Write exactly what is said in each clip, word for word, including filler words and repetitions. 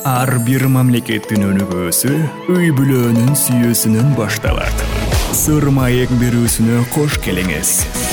Ар бир мамлекеттин өнүгүүсү үй бүлөнүн сүйүүсүнөн башталат. Сыр маек берүүсүнө кош келиңиз.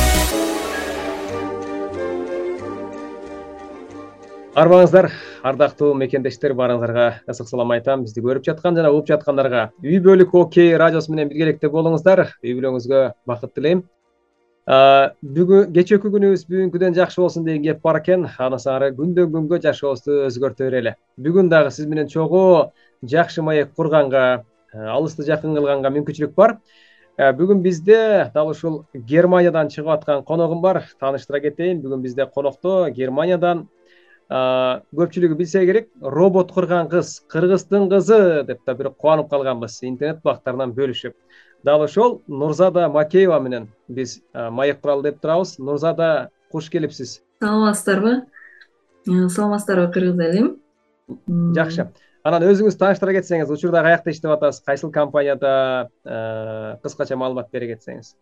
Арбаңыздар, ардактуу мекендештер, баарыңыздарга ысык салам айтам. Бизди көрүп жаткан жана угуп жаткандарга үй бүлөлүк окей радиосу менен биргеликте болуңуздар. Үй бүлөңүзгө бакыт тилейм. Бүгүн кечээки күнүбүз бүгүнкүдөн жакшы болсун деген кеп бар экен. Анысы ары күндөн күнгө жашообузду өзгөртө берели. Бүгүн дагы сиз менен чогуу жакшы маек курганга, алысты жакын кылганга мүмкүнчүлүк бар. Бүгүн бизде дал ушул Германиядан чыгып аткан коногум бар. Тааныштыра кетейин. Бүгүн бизде конокто Германиядан көпчүлүгү билсе керек, робот курган кыз, кыргыздын кызы деп да бир кубанып калганбыз интернет бактарынан бөлүшүп. Дал ошол Нурзада Макеева менен биз маек куралы деп турабыз. Нурзада, куш келипсиз. Саламатсыздарбы? Саламатсыздарбы кыргыз элим? Жакшы. Анан өзүңүз тааныштыра кетсеңиз, учурда каякта иштеп атасыз, кайсыл компанияда, кыскача маалымат бере кетсеңиз.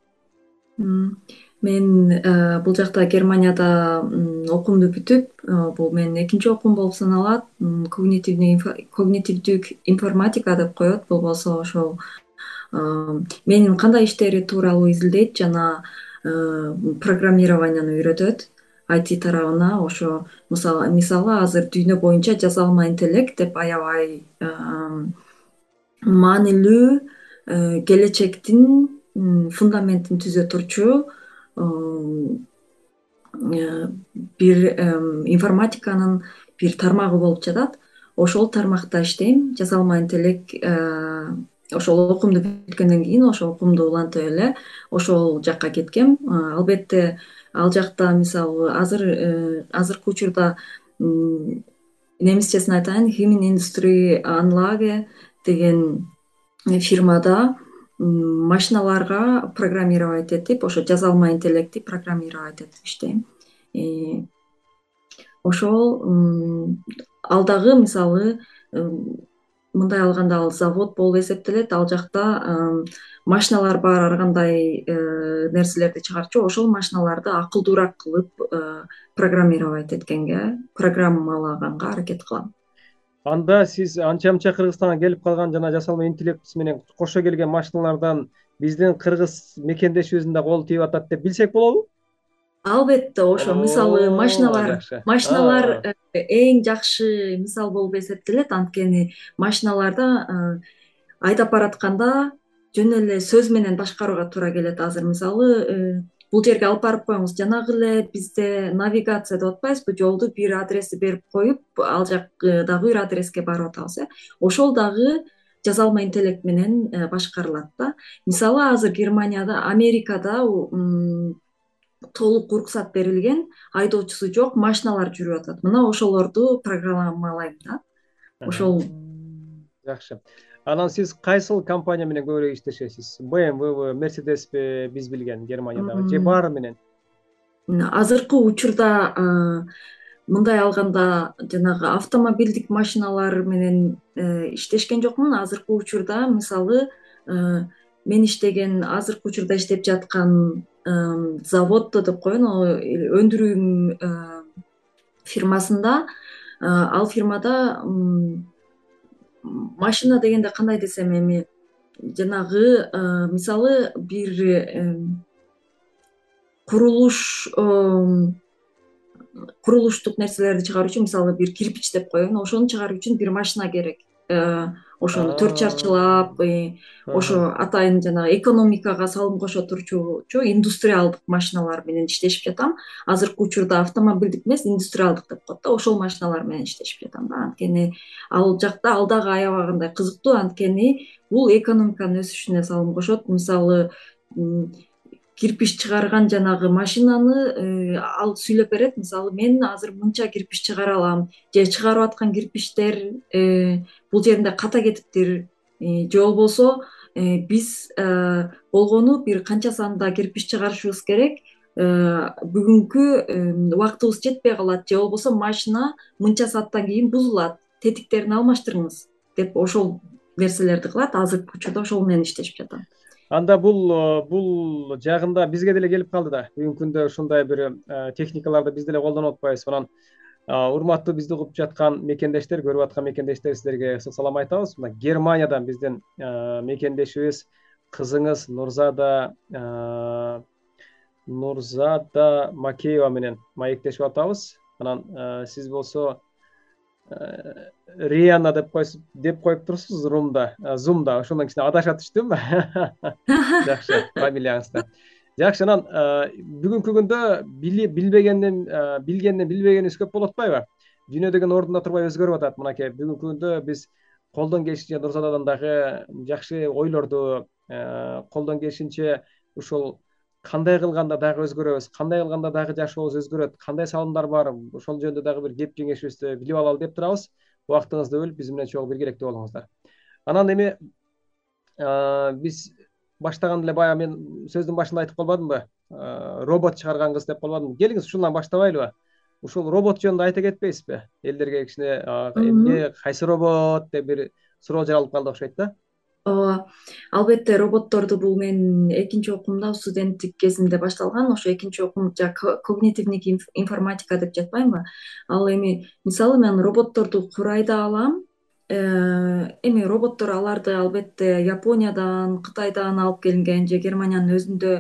Мен бул жакта Германияда окуумду бүтүп, бул менин экинчи окуум болуп саналат. Когнитивдүү информатика деп коет. Бул болсо ошол менин кандай иштери тууралуу изилдейт жана программированияны үйрөтөт. ай ти тарабына ошо мисалы азыр дүйнө боюнча жасалма интеллект деп аябай маанилүү келечектин фундаментин түзө турчу бир информатиканын бир тармагы болуп жатат. Ошол тармакта иштейм. Жасалма интеллект ошол окуумду бүткөндөн кийин ошол окуумду улантып эле ошол жакка кеткем. Албетте ал жакта мисалы азыр азыркы учурда немисчесин айтайын, Human Industry Anlage деген фирмада машиналарга программировать этип, ошо жасалма интеллектти программировать этип иштейм. Ошол ал дагы мисалы мындай алганда ал завод болуп эсептелет. Ал жакта машиналар бар, ар кандай нерселерди чыгарчу. Ошол машиналарды акылдуураак кылып программировать эткенге, программалаганга аракет кылам. Анда сиз анча-мынча Кыргызстанга келип калган жана жасалма интеллект менен кошо келген машиналардан биздин кыргыз мекендешибиздин да колу тийип атат деп билсек болобу? Албетте, ошо мисалы машиналар машиналар эң жакшы мисал болуп эсептелет. Анткени машиналарда айдап баратканда жөн эле сөз менен башкарууга туура келет. Азыр мисалы бул жерге алып барып коюңуз, жанагы эле бизде навигация деп атпайбызбы, жолду бир адрести берип коюп, ал жактагы бир адреске барып атабыз э. Ошол дагы жасалма интеллект менен башкарылат да. Мисалы азыр Германияда, Америкада толук уруксат берилген, айдоочусу жок машиналар жүрүп атат. Мына ошолорду программалайм да. Ошол жакшы. Анан сиз кайсыл компания менен көбүрөөк иштешесиз? бэ эм вэ, Mercedes-пи биз билген Германиядагы же баары менен? Азыркы учурда мындай алганда жанагы автомобилдик машиналар менен иштешкен жокмун. Азыркы учурда мисалы мен иштеген, азыркы учурда иштеп жаткан заводто деп коеюн, өндүрүү фирмасында, ал фирмада машина дегенде кандай десем эми, жанагы мисалы бир курулуш курулуштук нерселерди чыгаруу, мисалы бир кирпич деп коеюн, ошону чыгаруу үчүн бир машина керек. Ошону төрт чарчылап, ошо атайын жанагы экономикага салым кошо турчу индустриалдык машиналар менен иштешип жатам. Азыркы учурда автомобилдик эмес, индустриалдык деп коет да. Ошол машиналар менен иштешип жатам да. Анткени ал жакта ал дагы аябай кандай кызыктуу, анткени бул экономиканын өсүшүнө салым кошот. Мисалы кирпич чыгарган жанагы машинаны ал сүйлөп берет. Мисалы мен азыр мынча кирпич чыгара алам, же чыгарып аткан кирпичтер бул жеринде ката кетиптир, же болбосо биз болгону бир канча санда кирпич чыгарышыбыз керек, бүгүнкү убактыбыз жетпей калат, же болбосо машина мынча сааттан кийин бузулат, тетиктерин алмаштырыңыз деп ошол нерселерди кылат. Азыркы учурда ошол менен иштешип жатам. Анда бул бул жагында бизге деле келип калды да. Бүгүнкү күндө ушундай бир техникаларды биз деле колдонуп атпайбызбы? Анан Урматтуу бизди угуп жаткан мекендештер, көрүп аткан мекендештер, сиздерге ысык салам айтабыз. Мына Германиядан биздин мекендешибиз кызыңыз Нурзада Нурзада Макеева менен маектешип атабыз. Анан сиз болсо Риана деп койсуп деп коюп турсуз Румда, Зумда. Ошондон кичине адашат түштүм. Жакшы, фамилияңызды. Жакшы, анан бүгүнкү күндө билбегенден билгенден билбегениңиз көп болуп атпайбы? Дүйнө деген ордунда турбай өзгөрүп атат. Мынакей бүгүнкү күндө биз колдон келишинче Нурзададан дагы жакшы ойлорду, колдон келишинче ушул кандай кылганда дагы өзгөрөбүз, кандай кылганда дагы жашообуз өзгөрөт, кандай салымдар бар, ошол жөнүндө дагы бир кеп кеңешибизди билип алалы деп турабыз. Убактыңызды бөлүп биз менен чогуу биргеликте болуңуздар. Анан эми биз баштаганда эле баягы мен сөздүн башында айтып калбадымбы? Робот чыгарган кыз деп калбадымбы? Келиңиз ушундан баштабайлыбы? Ушул робот жөнүндө айта кетпейсизби? Элдерге кичине эмне, кайсы робот деп бир суроо жаралып калды окшойт да. Ооба, албетте роботторду бул мен экинчи окуумда студенттик кезимде башталган. Ошо экинчи окуум когнитивдик информатика деп жатпаймынбы? Ал эми мисалы мен роботторду курай да алам. Эми роботтор аларды албетте Япониядан, Кытайдан алып келинген же Германиянын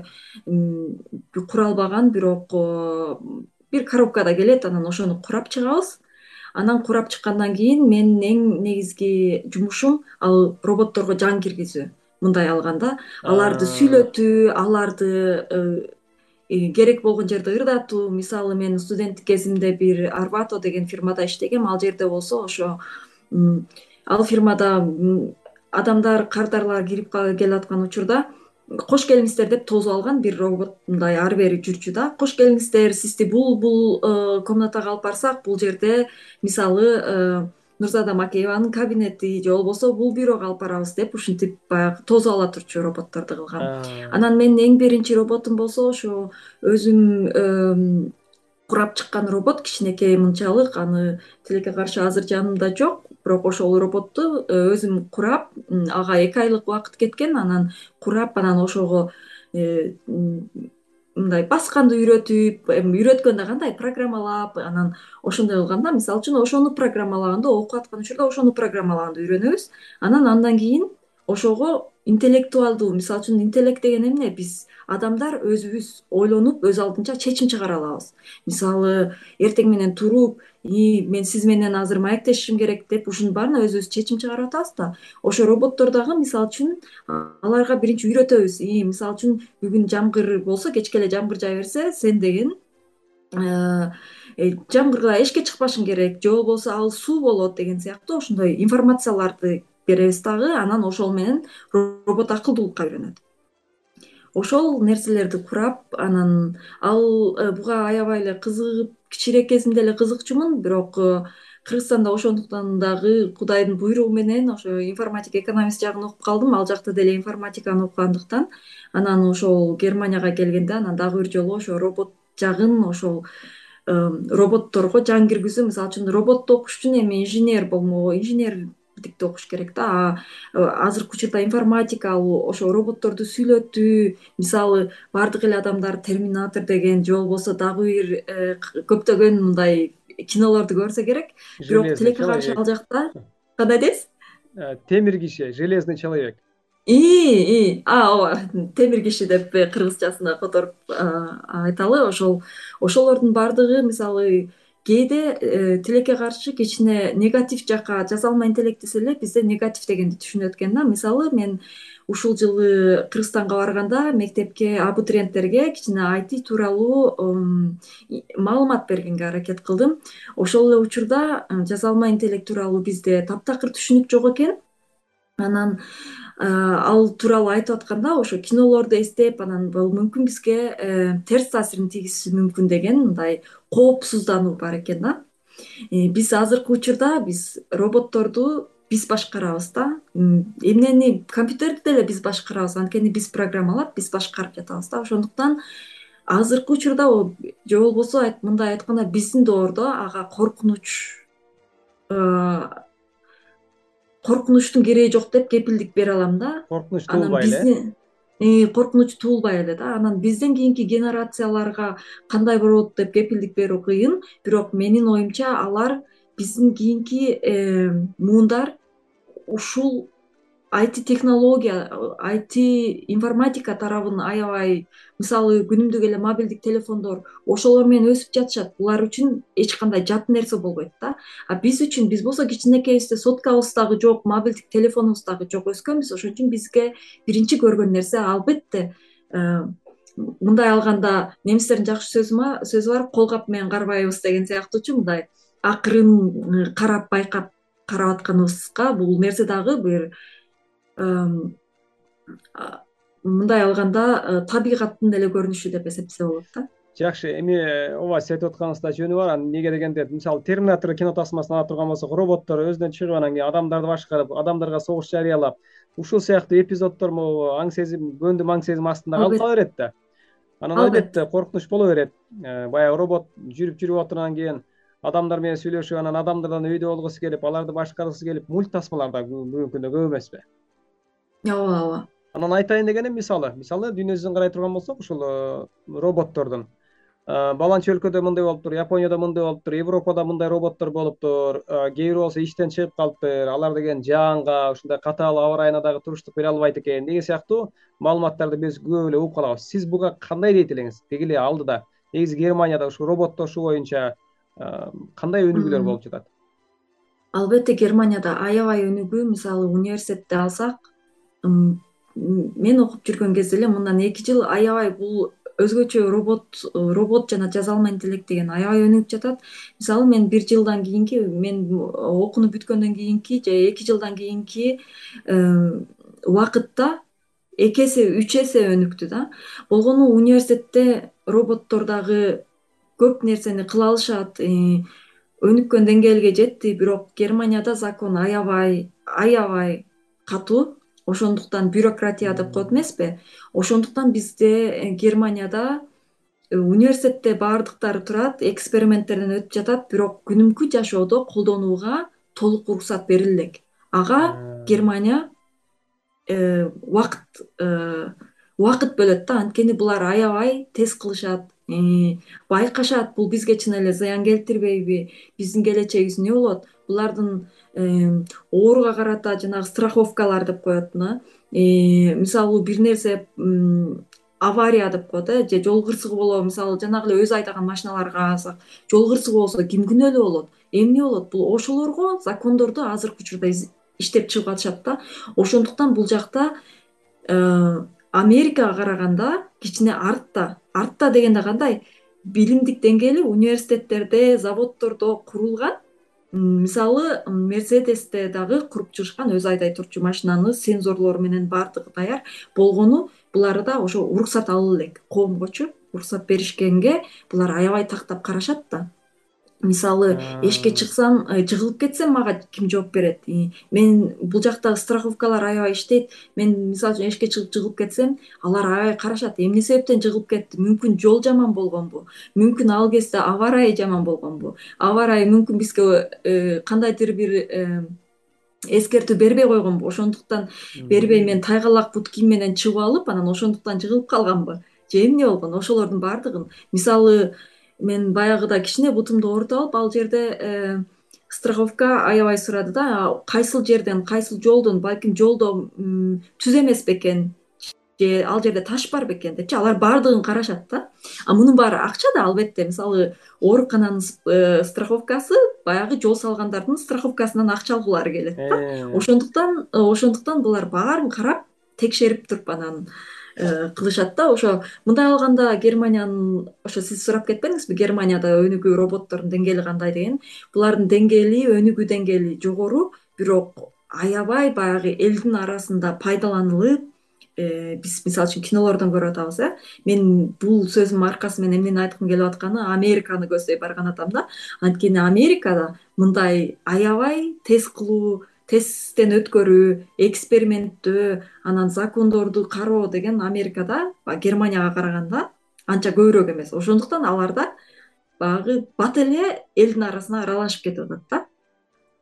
өзүндө куралбаган, бирок бир коробкада келет. Анан ошону курап чыгабыз. Анан курап чыккандан кийин менин эң негизги жумушум ал роботторго жан киргизүү. Мындай алганда аларды сүйлөтүү, аларды керек болгон жерде ырдатуу. Мисалы мен студенттик кезимде бир Arvato деген фирмада иштегем. Ал жерде болсо ошо ал фирмада адамдар, кардарлар кирип келаткан учурда кош келиңиздер деп тосуп алган бир робот мындай ары бери жүрчү да. Кош келиңиздер, сизди бул бул комнатага алып барсак, бул жерде мисалы Нурзада Макееванын кабинети же болбосо бул бюрого алып барабыз деп ушинтип баягы тосуп ала турчу роботторду кылгам. Анан менин эң биринчи роботум болсо ошо өзүм курап чыккан робот, кичинекей мынчалык. Аны тилекке каршы азыр жанымда жок, бирок ошол роботту өзүм курап, ага эки айлык убакыт кеткен. Анан курап, анан ошого мындай басканды үйрөтүп, эми үйрөткөндө кандай программалап, анан ошондой кылганда, мисалы үчүн ошону программалаганда, окуп аткан учурда ошону программалаганды үйрөнөбүз. Анан андан кийин ошого интеллектуалдуу, мисалы үчүн интеллект деген эмне? Биз адамдар өзүбүз ойлонуп, өз алдынча чечим чыгара алабыз. Мисалы, эртең менен туруп, и мен сиз менен азыр маектешишим керек деп ушунун баарына өзүбүз чечим чыгарып атабыз да. Ошо роботтор дагы мисалы үчүн аларга биринчи үйрөтөбүз. И мисалы үчүн бүгүн жамгыр болсо, кечке эле жамгыр жаа берсе, сен деген жамгырга эшикке чыкпашың керек, же болбосо ал суу болот деген сыяктуу ошондой информацияларды беребиз дагы. Анан ошол менен робот акылдуулукка үйрөнөт. Ошол нерселерди курап, анан ал буга аябай эле кызыгып, кичирээк кезимде эле кызыкчумун, бирок Кыргызстанда ошондуктан дагы Кудайдын буйругу менен ошо информатика, экономист жагын окуп калдым. Ал жакта деле информатиканы окугандыктан анан ошол Германияга келгенде анан дагы бир жолу ошо робот жагын, ошол роботторго жан киргизүү, мисалы үчүн роботту окуш үчүн эми инженер болмоо, инженердикти окуш керек да. Азыркы учурда информатика ал ошо роботторду сүйлөтүү, мисалы бардык эле адамдар Терминатор деген же болбосо дагы бир көптөгөн мындай кинолорду көрсө керек. Бирок тилекке каршы ал жакта кандай дейсиз? Темир киши, железный человек. И, а, ооба, темир киши деп кыргызчасына которуп айталы. Ошол ошолордун бардыгы мисалы кээде тилекке каршы кичине негатив жакка, жасалма интеллект десе эле бизде негатив дегенди түшүнөт экен да. Мисалы мен ушул жылы Кыргызстанга барганда мектепке абитуриенттерге кичине ай ти тууралуу маалымат бергенге аракет кылдым. Ошол эле учурда жасалма интеллект тууралуу бизде таптакыр түшүнүк жок экен. Анан ал тууралуу айтып атканда ошо кинолорду эстеп, анан бул мүмкүн бизге терс таасирин тийгизиши мүмкүн деген мындай коопсуздануу бар экен да. Биз азыркы учурда биз роботторду биз башкарабыз да. Эмнени, компьютерди деле биз башкарабыз, анткени биз программалап, биз башкарып жатабыз да. Ошондуктан азыркы учурда же болбосо мындай айтканда биздин доордо ага коркунуч коркунучтун кереги жок деп кепилдик бере алам да. Коркунуч туулбайбы эле. коркунуч туулбай эле да. Анан бизден кийинки генерацияларга кандай болот деп кепилдик берүү кыйын, бирок менин оюмча алар биздин кийинки муундар ушул ай ти технология, ай ти информатика тарабын аябай, мисалы күнүмдүк эле мобилдик телефондор ошолор менен өсүп жатышат. Булар үчүн эч кандай жат нерсе болбойт да. А биз үчүн, биз болсо кичинекейибизде соткабыз дагы жок, мобилдик телефонубуз дагы жок өскөнбүз. Ошон үчүн бизге биринчи көргөн нерсе албетте, мындай алганда немистердин жакшы сөзү сөзү бар, кол кап менен карбайбыз деген сыяктуучу, мындай акырын карап байкап карап атканыбызга бул нерсе дагы бир мындай алганда табигаттын деле көрүнүшү деп эсептесе болот да. Жакшы, эми ооба сиз айтып атканыңызда жөнү бар. Эмнеге дегенде, мисалы Терминатор кино тасмасын ала турган болсок, роботтор өзүнөн чыгып анан кийин адамдарды башкарып, адамдарга согуш жарыялап, ушул сыяктуу эпизоддор могу аң сезим, көндүм аң сезим астында калып кала берет да. Анан албетте коркунуч боло берет. Баягы робот жүрүп жүрүп отургандан кийин адамдар менен сүйлөшүп, анан адамдардан өйдө болгусу келип, аларды башкаргысы келип, мульт тасмалар да бүгүнкү күндө көп эмеспи? Ооба, ооба. Анан айтайын дегеним, мисалы, мисалы дүйнө жүзүн карай турган болсок, ушул роботтордун баланча өлкөдө мындай болуптур, Японияда мындай болуптур, Европада мындай роботтор болуптур, кээ бирөө болсо иштен чыгып калыптыр, алар деген жаанга, ушундай катаал аба ырайына дагы туруштук бере албайт экен деген сыяктуу маалыматтарды биз көп эле угуп калабыз. Сиз буга кандай дейт элеңиз? Деги эле алдыда негизи Германияда ушул роботтошуу боюнча кандай өнүгүүлөр болуп жатат? Албетте Германияда аябай өнүгүү. Мисалы университетте алсак, мен окуп жүргөн кезде эле мындан эки жыл аябай бул өзгөчө робот робот жана жазалма интеллект деген аябай өнүгүп жатат. Мисалы мен бир жылдан кийинки, мен окууну бүткөндөн кийинки же эки жылдан кийинки убакытта эки эсе, үч эсе өнүктү да. Болгону университетте роботтор дагы көп нерсени кыла алышат, өнүккөн деңгээлге жетти, бирок Германияда закон аябай аябай катуу. Ошондуктан бюрократия деп коет эмеспи? Ошондуктан бизде Германияда университетте баардыктары турат, эксперименттерден өтүп жатат, бирок күнүмкү жашоодо колдонууга толук уруксат берилди элек. Ага Германия убакыт убакыт бөлөт да, анткени булар аябай тез кылышат, байкашат, бул бизге чын эле зыян келтирбейби, биздин келечегибиз эмне болот. Булардын ооруга карата жанагы страховкалар деп коет, мисалы бир нерсе авария деп коет, же жол кырсыгы болобу, мисалы жанагы эле өзү айдаган машиналарга карасак, жол кырсыгы болсо ким күнөөлүү болот, эмне болот? Бул ошолорго закондорду азыркы учурда иштеп чыгып атышат да. Ошондуктан бул жакта Америкага караганда кичине артта. Артта дегенде кандай? Билимдик деңгээли университеттерде, заводдордо курулган. Мисалы Мерседесте дагы куруп чыгышкан өзү айдай турчу машинаны, сензорлору менен баардыгы даяр болгону, булар да ошо уруксат алуу элек. Коомгочу уруксат беришкенге булар аябай тактап карашат да. Мисалы эшикке чыксам, жыгылып кетсем, мага ким жооп берет? Мен бул жактагы страховкалар аябай иштейт. Мен мисалы үчүн эшикке чыгып жыгылып кетсем, алар аябай карашат. Эмне себептен жыгылып кетти? Мүмкүн жол жаман болгонбу? Мүмкүн ал кезде аба ырайы жаман болгонбу? Аба ырайы мүмкүн бизге кандайдыр бир эскертүү бербей койгонбу? Ошондуктан бербей мен тайгалак бут кийим менен чыгып алып, анан ошондуктан жыгылып калганбы? Же эмне болгон? Ошолордун баардыгын, мисалы мен баягыда кичине бутумду оорутуп алып, ал жерде страховка аябай сурады да, кайсыл жерден, кайсыл жолдон, балким жолдо түз эмес бекен, же ал жерде таш бар бекен депчи, алар баардыгын карашат да. А мунун баары акча да, албетте. Мисалы оорукананын страховкасы баягы жол салгандардын страховкасынан акча алгылары келет да. Ошондуктан ошондуктан булар баарын карап, текшерип туруп анан кылышат да. Ошо мындай алганда Германиянын, ошо сиз сурап кетпедиңизби, Германияда өнүгүү роботтордун деңгээли кандай деген? Булардын деңгээли, өнүгүү деңгээли жогору, бирок аябай баягы элдин арасында пайдаланылып, биз мисалы үчүн кинолордон көрүп атабыз, э. Мен бул сөзүмдүн аркасы менен эмнени айткым келип атканы, Американы көздөй барган атам да. Анткени Америкада мындай аябай тез кылуу, тесттен өткөрүү, эксперименттөө, анан закондорду кароо деген Америкада Германияга караганда анча көбүрөөк эмес. Ошондуктан аларда баягы бат эле элдин арасына аралашып кетип атат да.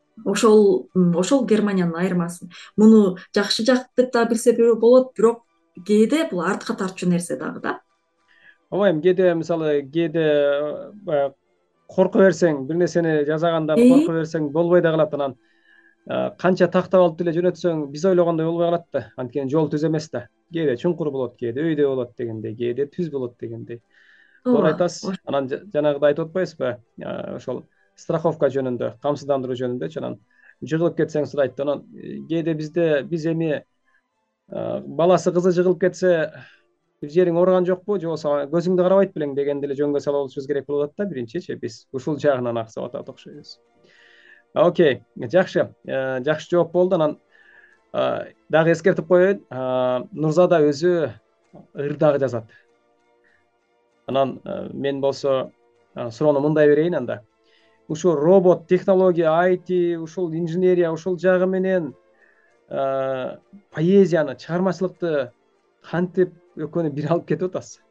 Ошол ошол Германиянын айырмасы. Муну жакшы жак деп да билсе болот, бирок кээде бул артка тартчу нерсе дагы да. ооба, эми кээде мисалы кээде баягы корко берсең, бир нерсени жасагандан Э? корко берсең болбой да калат. Анан канча тактап алып деле жөнөтсөң биз ойлогондой болбой калат да. Анткени жол түз эмес да. Кээде чуңкур болот, кээде өйдө болот дегендей, кээде түз болот дегендей. Туура ооба. айтасыз. Анан жанагыдай айтып атпайсызбы? Ошол страховка жөнүндө, камсыздандыруу жөнүндөчү. Анан жыгылып кетсең сурайт. Анан кээде бизде биз эми баласы кызы жыгылып кетсе, бир жериң ооруган жокпу, же болбосо көзүңдү карабайт белең дегенди эле жөнгө салып алышыбыз керек болуп атат да биринчичи. Биз ушул жагынан аксап атат окшойбуз. Окей, жакшы. Жакшы жооп болду. Анан дагы эскертип коеюн. Нурзада өзү ыр дагы жазат. Анан мен болсо суроону мындай берейин анда. Ушул робот, технология, ай ти, ушул инженерия, ушул жагы менен поэзияны, чыгармачылыкты кантип экөөнү бир алып кетип атасыз?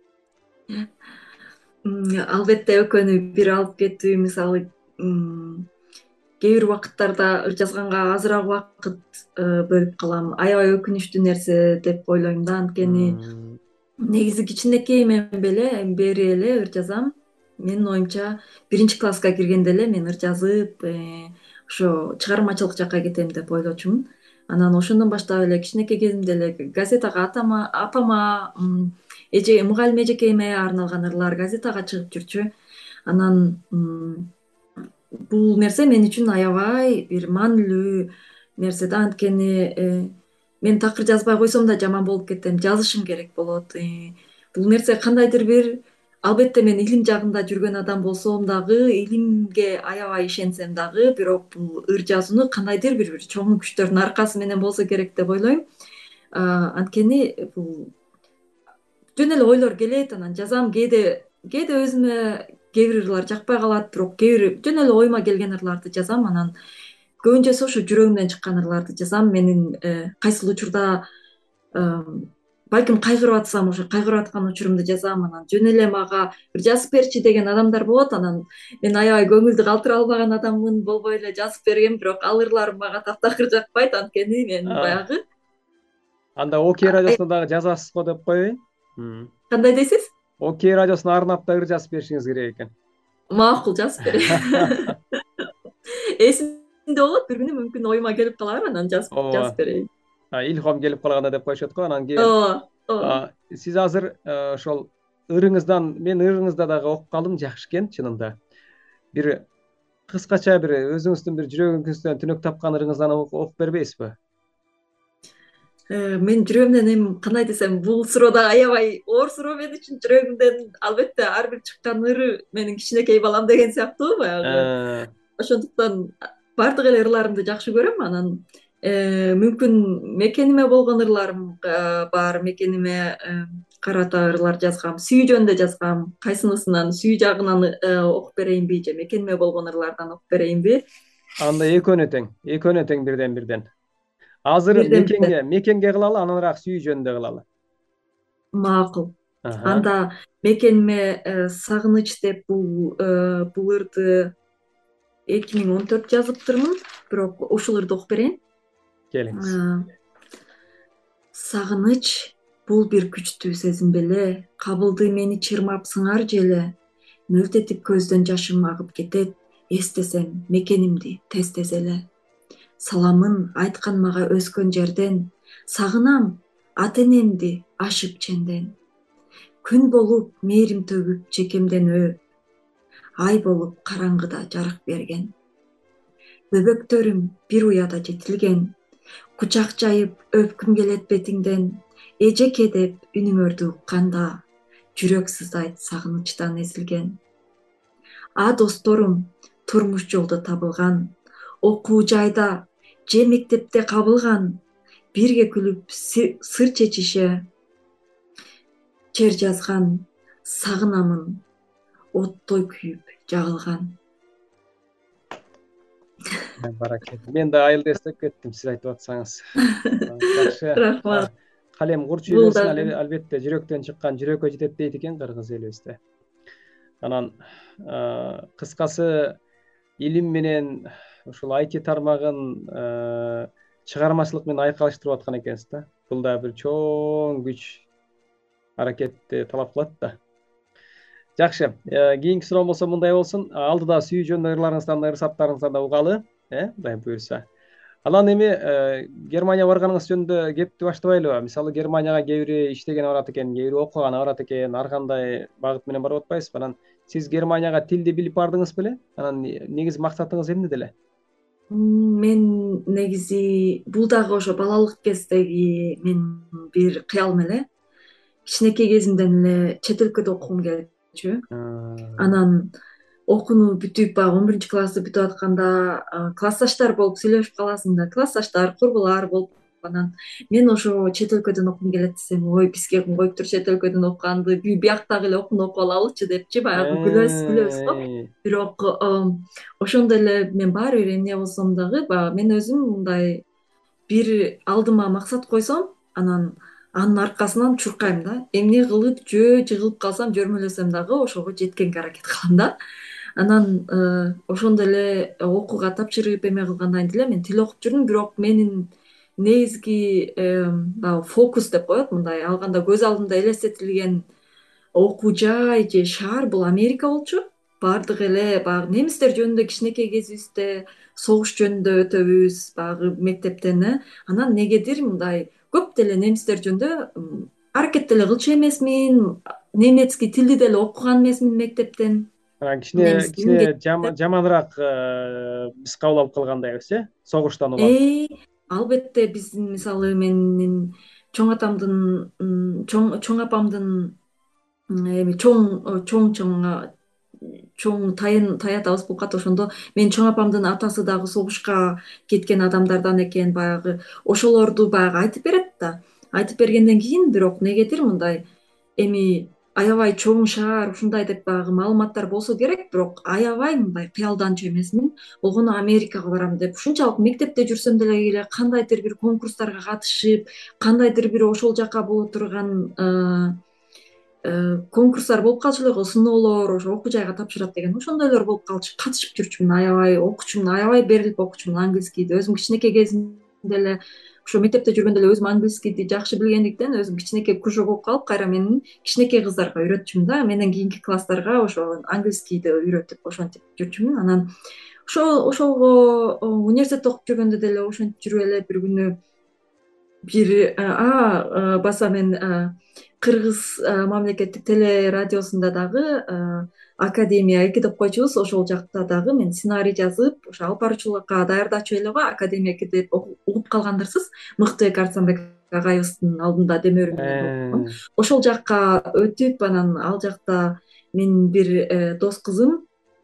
Албетте экөөнү бир алып кетүү, мисалы кээ бир убакыттарда ыр жазганга азыраак убакыт бөлүп калам. Аябай өкүнүчтүү нерсе деп ойлойм да. Анткени негизи кичинекейимен беле бери эле ыр жазам. Менин оюмча биринчи класска киргенде эле мен ыр жазып, ошо чыгармачылык жакка кетем деп ойлочумун. Анан ошондон баштап эле кичинекей кезимде эле газетага атама апама эже мугалим эжекейиме арналган ырлар газетага чыгып жүрчү. Анан бул нерсе мен үчүн аябай бир маанилүү нерсе да. Анткени мен такыр жазбай койсом да жаман болуп кетем, жазышым керек болот. Бул нерсе кандайдыр бир, албетте мен илим жагында жүргөн адам болсом дагы, илимге аябай ишенсем дагы, бирок бул ыр жазууну кандайдыр бир бир чоң күчтөрдүн аркасы менен болсо керек деп ойлойм. Анткени бул жөн эле ойлор келет, анан жазам. Кээде кээде өзүмө кээ бир ырлар жакпай калат, бирок кээ бир жөн эле оюма келген ырларды жазам. Анан көбүнчөсү ошо жүрөгүмдөн чыккан ырларды жазам. Менин кайсыл учурда балким кайгырып атсам, ошо кайгырып аткан учурумду жазам. Анан жөн эле мага бир жазып берчи деген адамдар болот. Анан мен аябай көңүлдү калтыра албаган адаммын, болбой эле жазып бергем, бирок ал ырларым мага таптакыр жакпайт. Анткени мен баягы. Анда Окей радиосуна дагы жазасыз го деп коеюн. Кандай дейсиз? Окей радиосуна арнап да ыр жазып беришиңиз керек экен. Макул, жазып берейин. Эсимде болот, бир күнү мүмкүн оюма келип калар, анан жазып берейин. Илхом келип калганда деп коюшат го. Анан кийин ооба. Сиз азыр ошол ырыңыздан, мен ырыңызда дагы окуп калдым, жакшы экен чынында. Бир кыскача бир өзүңүздүн бир жүрөгүңүздөн түнөк тапкан ырыңыздан окуп бербейсизби? Мен жүрөгүмдөн эми кандай десем, бул суроо да аябай оор суроо мен үчүн. Жүрөгүмдөн албетте ар бир чыккан ыры менин кичинекей балам деген сыяктуу баягы. Ошондуктан баардык эле ырларымды жакшы көрөм. Анан мүмкүн мекениме болгон ырларым бар, мекениме карата ырлар жазгам, сүйүү жөнүндө жазгам. Кайсынысынан, сүйүү жагынан окуп берейинби же мекениме болгон ырлардан окуп берейинби? Анда экөөнү тең, экөөнү тең бирден бирден. Азыр мекенге, мекенге кылалы, ананраак сүйүү жөнүндө кылалы. Макул. Анда мекениме сагыныч деп бул бул ырды эки миң он төрт жазыптырмын, бирок ушул ырды окуп берейин. Келиңиз. Сагыныч бул бир күчтүү сезим беле, кабылды мени чырмап сыңар желе. Мөлтетип көздөн жашым агып кетет, эстесем мекенимди тез-тез эле. Саламын айткан мага өскөн жерден, сагынам ата-энемди ашып ченден. Күн болуп мээрим төгүп чекемден өө, ай болуп караңгыда жарык берген. Бөбөктөрүм бир уяда жетилген, кучак жайып өпкүм келет бетиңден. Эжеке деп үнүңөрдү укканда, жүрөк сыздайт сагынычтан эзилген. А досторум турмуш жолдо табылган, окуу жайда же мектепте кабылган. Бирге күлүп сыр чечише, чер жазган. Сагынамын оттой күйүп жагылган. Баракет. Мен да айылды эстеп кеттим, сиз айтып атсаңыз. Жакшы. Рахмат. Калем курчуй берсин, албетте жүрөктөн чыккан жүрөккө жетет дейт экен кыргыз элибизде. Анан кыскасы илим менен ушул ай ти тармагын чыгармачылык менен айкалыштырып аткан экенсиз да. Бул да бир чоң күч аракетти талап кылат да. Жакшы, кийинки суроо болсо мындай болсун. Алдыда сүйүү жөнүндө ырларыңыздан, ырсаттарыңыздан да угалы, э, Кудай буюрса. Анан эми Германияга барганыңыз жөнүндө кепти баштабайлыбы? Мисалы Германияга кээ бири иштегени барат экен, кээ бири окуганы барат экен, ар кандай багыт менен барып атпайсызбы? Анан сиз Германияга тилди билип бардыңыз беле? Анан негизи максатыңыз эмне деле? Мен негизи бул дагы ошо балалык кездеги мен бир кыялым эле. Кичинекей кезимден эле чет өлкөдө окугум келчү. Анан окууну бүтүп, баягы он биринчи классты бүтүп атканда классташтар болуп сүйлөшүп каласың да, классташтар, курбулар болуп. Анан мен ошо чет өлкөдөн окугум келет десем, ой, бизге коюп тур чет өлкөдөн окуганды, бияктагы эле окууну окуп алалычы депчи, баягы күлөбүз күлөбүз го. Бирок ошондо эле мен баары бир эмне болсом дагы, баягы мен өзүм мындай бир алдыма максат койсом, анан анын аркасынан чуркайм да. Эмне кылып жөө жыгылып калсам, жөрмөлөсөм дагы ошого жеткенге аракет кылам да. Анан ошондо эле окууга тапшырып эме кылгандан кийин эле мен тил окуп жүрдүм, бирок менин негизги баягы фокус деп коет, мындай алганда көз алдымда элестетилген окуу жай же шаар бул Америка болчу. Баардык эле баягы немистер жөнүндө кичинекей кезибизде согуш жөнүндө өтөбүз баягы мектептен, э. Анан негедир мындай көп деле немистер жөнүндө аракет деле кылчу эмесмин, немецкий тилди деле окуган эмесмин мектептен. Кичине кичине жаманыраак биз кабыл алып калгандайбыз, э, согуштан улам. Албетте, биздин мисалы менин чоң атамдын, чоң чоң апамдын эми чоң чоң чоң чоң тайын таятабыз болуп калат. Ошондо менин чоң апамдын атасы дагы согушка кеткен адамдардан экен, баягы ошолорду баягы айтып берет да. Айтып бергенден кийин бирок негедир мындай эми аябай чоң шаар ушундай деп баягы маалыматтар болсо керек, бирок аябай мындай кыялданчу эмесмин. Болгону Америкага барам деп ушунчалык мектепте жүрсөм деле эле кандайдыр бир конкурстарга катышып, кандайдыр бир ошол жака боло турган конкурстар болуп калчу эле го, сыноолор, ошо окуу жайга тапшырат деген ошондойлор болуп калчу. Катышып жүрчүмүн, аябай окучумун, аябай берилип окучумун английскийди. Өзүм кичинекей кезимде эле ошо мектепте жүргөндө эле өзүм английскийди жакшы билгендиктен өзүм кичинекей кружок окуп калып, кайра менин кичинекей кыздарга үйрөтчүмүн да. Менден кийинки класстарга ошо английскийди үйрөтүп ошентип жүрчүмүн. Анан ошо ошого университетте окуп жүргөндө деле ошентип жүрүп эле бир күнү бир а баса мен Кыргыз мамлекеттик телерадиосунда дагы Академия эки деп койчубуз. Ошол жакта дагы мен сценарий жазып, ошо алып баруучулукка даярдачу эле го. Академия эки деп угуп калгандарсыз. Мыктыбек Арсанбек агайыбыздын алдында демөөрү менен окугум. Ошол жакка өтүп, анан ал жакта менин бир дос кызым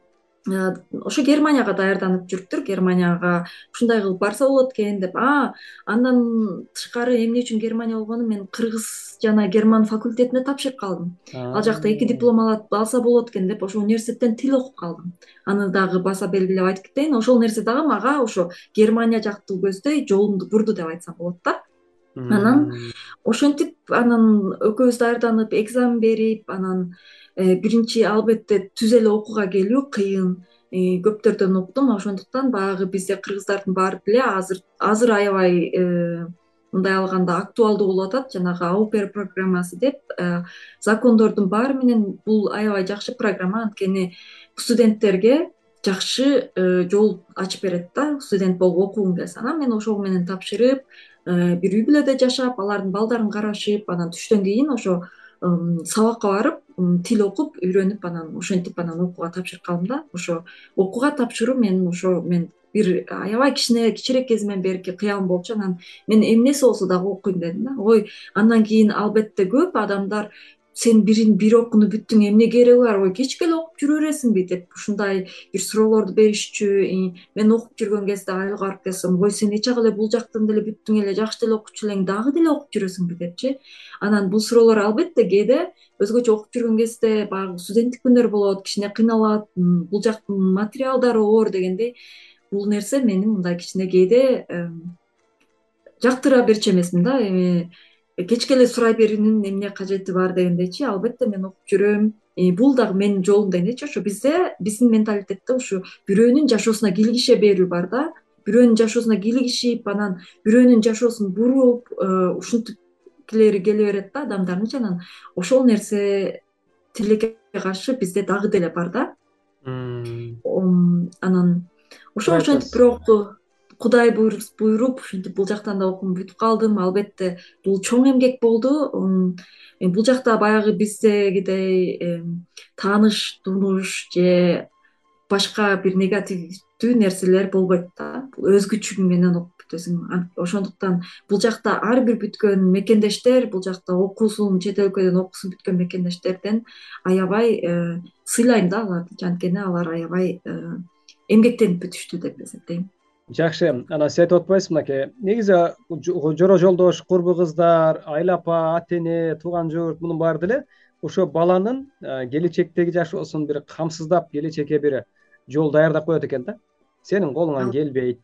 ошо Германияга даярданып жүрүптүр. Германияга ушундай кылып барса болот экен деп. А андан тышкары эмне үчүн Германия болгону, мен кыргыз жана герман факультетине тапшырып калдым. Ал жакта эки диплом алса болот экен деп ошо университеттен тил окуп калдым. Аны дагы баса белгилеп айтып кетейин. Ошол нерсе дагы мага ошо Германия жактуу көздөй жолумду бурду деп айтсам болот да. Анан ошентип анан экөөбүз даярданып, экзамен берип, анан биринчи албетте түз эле окууга келүү кыйын. Көптөрдөн уктум, ошондуктан баягы бизде кыргыздардын баары деле азыр азыр аябай мындай алганда актуалдуу болуп атат, жанагы аупер программасы деп. Закондордун баары менен бул аябай жакшы программа, анткени студенттерге жакшы жол ачып берет да, студент болуп окугуң келсе. Анан мен ошол менен тапшырып, бир үй бүлөдө жашап, алардын балдарын карашып, анан түштөн кийин ошо сабакка барып, тил окуп, үйрөнүп, анан ошентип анан окууга тапшырып калдым да. Ошо окууга тапшыруу менин ошо мен бир аябай кичине кичирээк кезимден берки кыялым болчу. Анан мен эмнеси болсо дагы окуйм дедим да. Ой, андан кийин албетте көп адамдар сен бирин бир окууну бүттүң, эмне кереги бар, ой кечке эле окуп жүрө бересиңби деп ушундай бир суроолорду беришчү. Мен окуп жүргөн кезде айылга барып келсем, ой сен эч ак эле бул жактан деле бүттүң эле, жакшы деле окучу элең, дагы деле окуп жүрөсүңбү депчи. Анан бул суроолор албетте кээде өзгөчө окуп жүргөн кезде баягы студенттик күндөр болот, кичине кыйналат, бул жактын материалдары оор дегендей. Бул нерсе мени мындай кичине кээде жактыра берчү эмесмин да. Эми кечке эле сурай берүүнүн эмне кажети бар дегендейчи. Албетте мен окуп жүрөм. Бул дагы менин жолум дегендейчи. Ошо бизде, биздин менталитетте ушу бирөөнүн жашоосуна килгише берүү бар да. бирөөнүн жашоосуна кийлигишип, анан бирөөнүн жашоосун буруп ушинтикилери келе берет да адамдардынчы. Анан ошол нерсе тилекке каршы бизде дагы деле бар да. Анан ошо ошентип бирок Кудай буйруп ушинтип бул жактан да окуп бүтүп калдым. Албетте бул чоң эмгек болду. Бул жакта баягы биздегидей тааныш тунуш же башка бир негативдүү нерселер болбойт да. Бул өз күчүң менен окуп бүтөсүң. Ошондуктан бул жакта ар бир бүткөн мекендештер, бул жакта окуусун, чет өлкөдөн окуусун бүткөн мекендештерден аябай сыйлайм да аларды. Анткени алар аябай эмгектенип бүтүштү деп эсептейм. Жакшы, анан сиз айтып атпайсызбы мынакей, негизи жора жолдош, курбу кыздар, айла апа, ата эне, тууган журт мунун баары деле ошо баланын келечектеги жашоосун бир камсыздап, келечекке бир жол даярдап коет экен да. Сенин колуңан келбейт.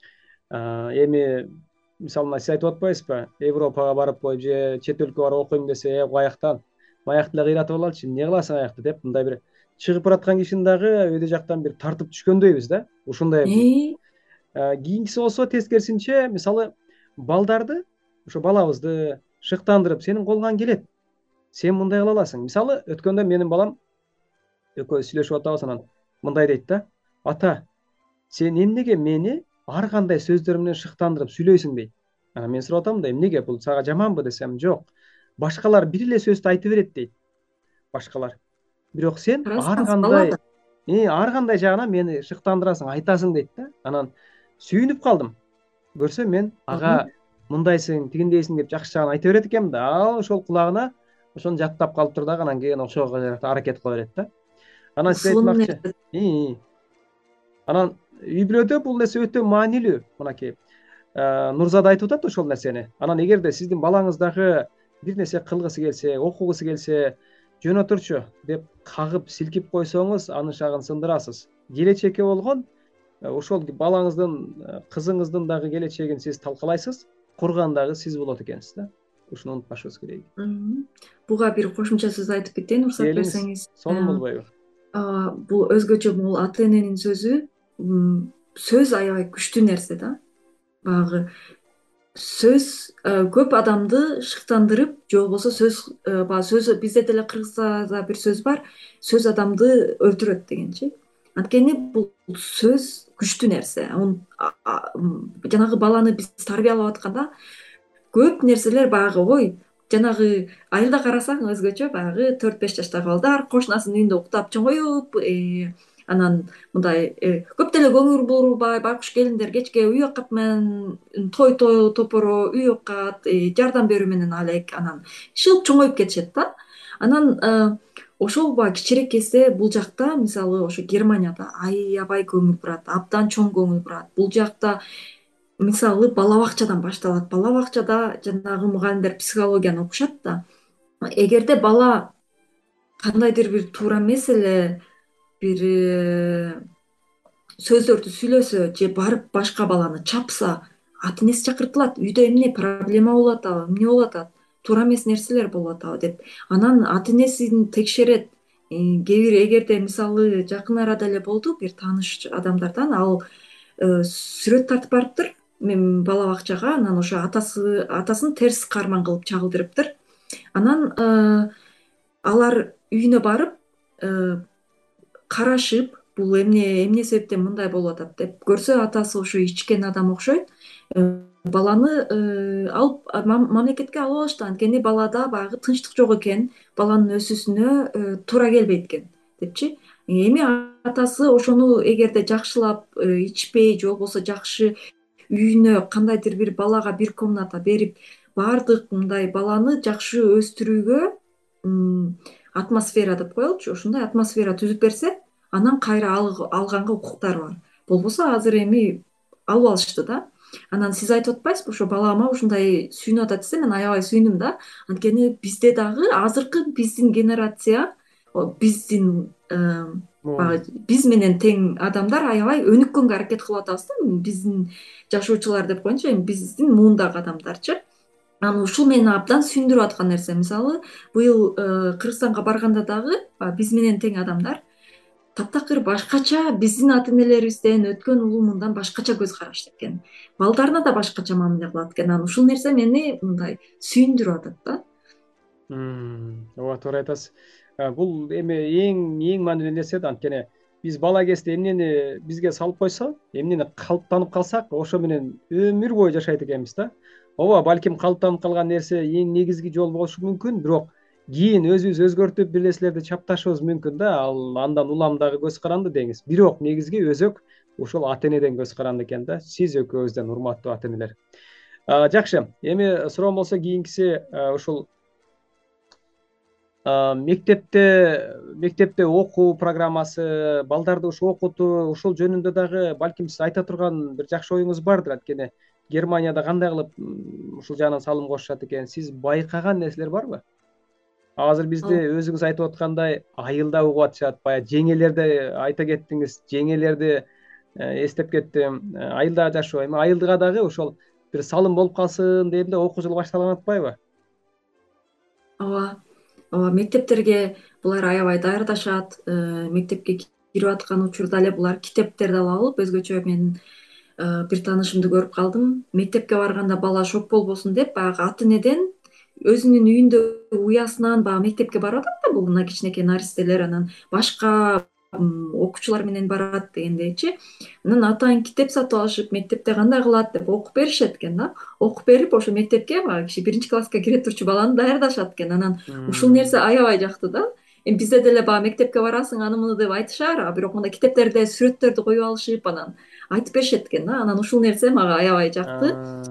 Эми мисалы мына сиз айтып атпайсызбы, Европага барып коюп же чет өлкөгө барып окуйм десе, каяктан маякты эле кыйратып алалычы, эмне кыласың аякты деп, мындай бир чыгып бараткан кишини дагы өйдө жактан бир тартып түшкөндөйбүз да. Ушундай кийинкиси болсо тескерисинче, мисалы балдарды, ошо балабызды шыктандырып, сенин колуңан келет, сен мындай кыла аласың. Мисалы өткөндө менин балам экөөбүз сүйлөшүп атабыз, анан мындай дейт да: ата, сен эмнеге мени ар кандай сөздөр менен шыктандырып сүйлөйсүң дейт. Анан мен сурап атам да, эмнеге, бул сага жаманбы десем, жок, башкалар бир эле сөздү айтып берет дейт, башкалар. Бирок сен ар кандай ар кандай жагынан мени шыктандырасың, айтасың дейт да. Анан сүйүнүп калдым. Көрсөм мен ага мындайсың, тигиндейсиң деп жакшы жагын айта берет экенмин да. Ал ошол кулагына ошону жаттап калып тур дагы, анан кийин ошого аракет кыла берет да. Анан сиз айтмакчы. Анан үй бүлөдө бул нерсе өтө маанилүү. Мынакей Нурзада айтып атат ошол нерсени. Анан эгерде сиздин балаңыз дагы бир нерсе кылгысы келсе, окугусу келсе, жөн отурчу деп кагып, силкип койсоңуз, анын шагын сындырасыз. Келечекке болгон ошол балаңыздын, кызыңыздын дагы келечегин сиз талкалайсыз, курган дагы сиз болот экенсиз да. Ушуну унутпашыбыз керек. Буга бир кошумча сөз айтып кетейин, уруксат берсеңиз. Сонун болбойбу? Бул өзгөчө бул ата эненин сөзү. Сөз аябай күчтүү нерсе да. Баягы сөз көп адамды шыктандырып, же болбосо сөз баягы сөз бизде деле кыргызчада бир сөз бар, сөз адамды өлтүрөт дегенчи. Анткени бул сөз күчтүү нерсе. Жанагы баланы биз тарбиялап атканда көп нерселер баягы ой, жанагы айылда карасаң өзгөчө, баягы төрт беш жаштагы балдар кошунасынын үйүндө уктап чоңоюп, анан мындай көп деле көңүл бурбай, байкуш келиндер кечке үй акат менен той той топоро үй акат жардам берүү менен алек, анан шылып чоңоюп кетишет да. Анан ошол баягы кичирээк кезде бул жакта, мисалы ошо Германияда аябай көңүл бурат, абдан чоң көңүл бурат. Бул жакта мисалы бала бакчадан башталат. Бала бакчада жанагы мугалимдер психологияны окушат да. Эгерде бала кандайдыр бир туура эмес эле бир сөздөрдү сүйлөсө же барып башка баланы чапса, ата энеси чакыртылат. Үйдө эмне проблема болуп атабы, эмне болуп атат, туура эмес нерселер болуп атабы деп. Анан ата энесин текшерет. Кээ бир эгерде мисалы жакын арада эле болду, бир тааныш адамдардан ал сүрөт тартып барыптыр мен бала бакчага, анан ошо атасы атасын терс каарман кылып чагылдырыптыр. Анан алар үйүнө барып карашып, бул эмне эмне себептен мындай болуп атат деп көрсө, атасы ошо ичкен адам окшойт. Баланы алып мамлекетке алып алышты. Анткени балада баягы тынчтык жок экен, баланын өсүүсүнө туура келбейт экен депчи. Эми атасы ошону эгерде жакшылап ичпей, же болбосо жакшы үйүнө кандайдыр бир балага бир комната берип, баардык мындай баланы жакшы өстүрүүгө атмосфера деп коелучу, ошондой атмосфера түзүп берсе, анан кайра алганга укуктары бар. Болбосо азыр эми алып алышты да. Анан сиз айтып атпайсызбы, ошо балама ушундай сүйүнүп атат десе, мен аябай сүйүндүм да. Анткени бизде дагы азыркы биздин генерация, биздин биз менен тең адамдар аябай өнүккөнгө аракет кылып атабыз да. Биздин жашоочулар деп коеюнчу, эми биздин муундагы адамдарчы. Анан ушул мени абдан сүйүндүрүп аткан нерсе. Мисалы, быйыл Кыргызстанга барганда дагы биз менен тең адамдар таптакыр башкача, биздин ата энелерибизден өткөн улуу мындан башкача көз карашта экен. Балдарына да башкача мамиле кылат экен. Анан ушул нерсе мени мындай сүйүндүрүп атат да. ооба туура айтасыз. Бул эми эң эң маанилүү нерсе да, анткени биз бала кезде эмнени бизге салып койсо, эмнени калыптанып калсак, ошо менен өмүр бою жашайт экенбиз да. Ооба, балким калыптанып калган нерсе эң негизги жол болушу мүмкүн, бирок кийин өзүбүз өзгөртүп бир нерселерди чапташыбыз мүмкүн да. Ал андан улам дагы көз каранды деңиз. Бирок негизги өзөк ушул ата энеден көз каранды экен да. Сиз экөөбүздөн, урматтуу ата энелер. Жакшы, эми суроом болсо кийинкиси ушул мектепте мектепте окуу программасы, балдарды ушу окутуу, ушул жөнүндө дагы балким сиз айта турган бир жакшы оюңуз бардыр. Анткени Германияда кандай кылып ушул жагынан салым кошушат экен, сиз байкаган нерселер барбы? Азыр бизде өзүңүз айтып аткандай айылда угуп атышат, баягы жеңелерди айта кеттиңиз, жеңелерди эстеп кеттим. Айылда жашоо, эми айылдыга дагы ошол бир салым болуп калсын дегенде окуу жылы башталган атпайбы? Ооба, ооба, мектептерге булар аябай даярдашат. Мектепке кирип аткан учурда эле булар китептерди ала алып, өзгөчө мен бир таанышымды көрүп калдым. Мектепке барганда бала шок болбосун деп, баягы ата энеден өзүнүн үйүндө уясынан баягы мектепке барып атат да бул мына кичинекей наристелер, анан башка окуучулар менен барат дегендейчи. Анан атайын китеп сатып алышып, мектепте кандай кылат деп окуп беришет экен да. Окуп берип, ошо мектепке баягы киши биринчи класска кире турчу баланы даярдашат экен. Анан ушул нерсе аябай жакты да. Эми бизде деле баягы мектепке барасың, аны муну деп айтышаар, бирок мында китептерде сүрөттөрдү коюп алышып, анан айтып беришет экен да. Анан ушул нерсе мага аябай жакты.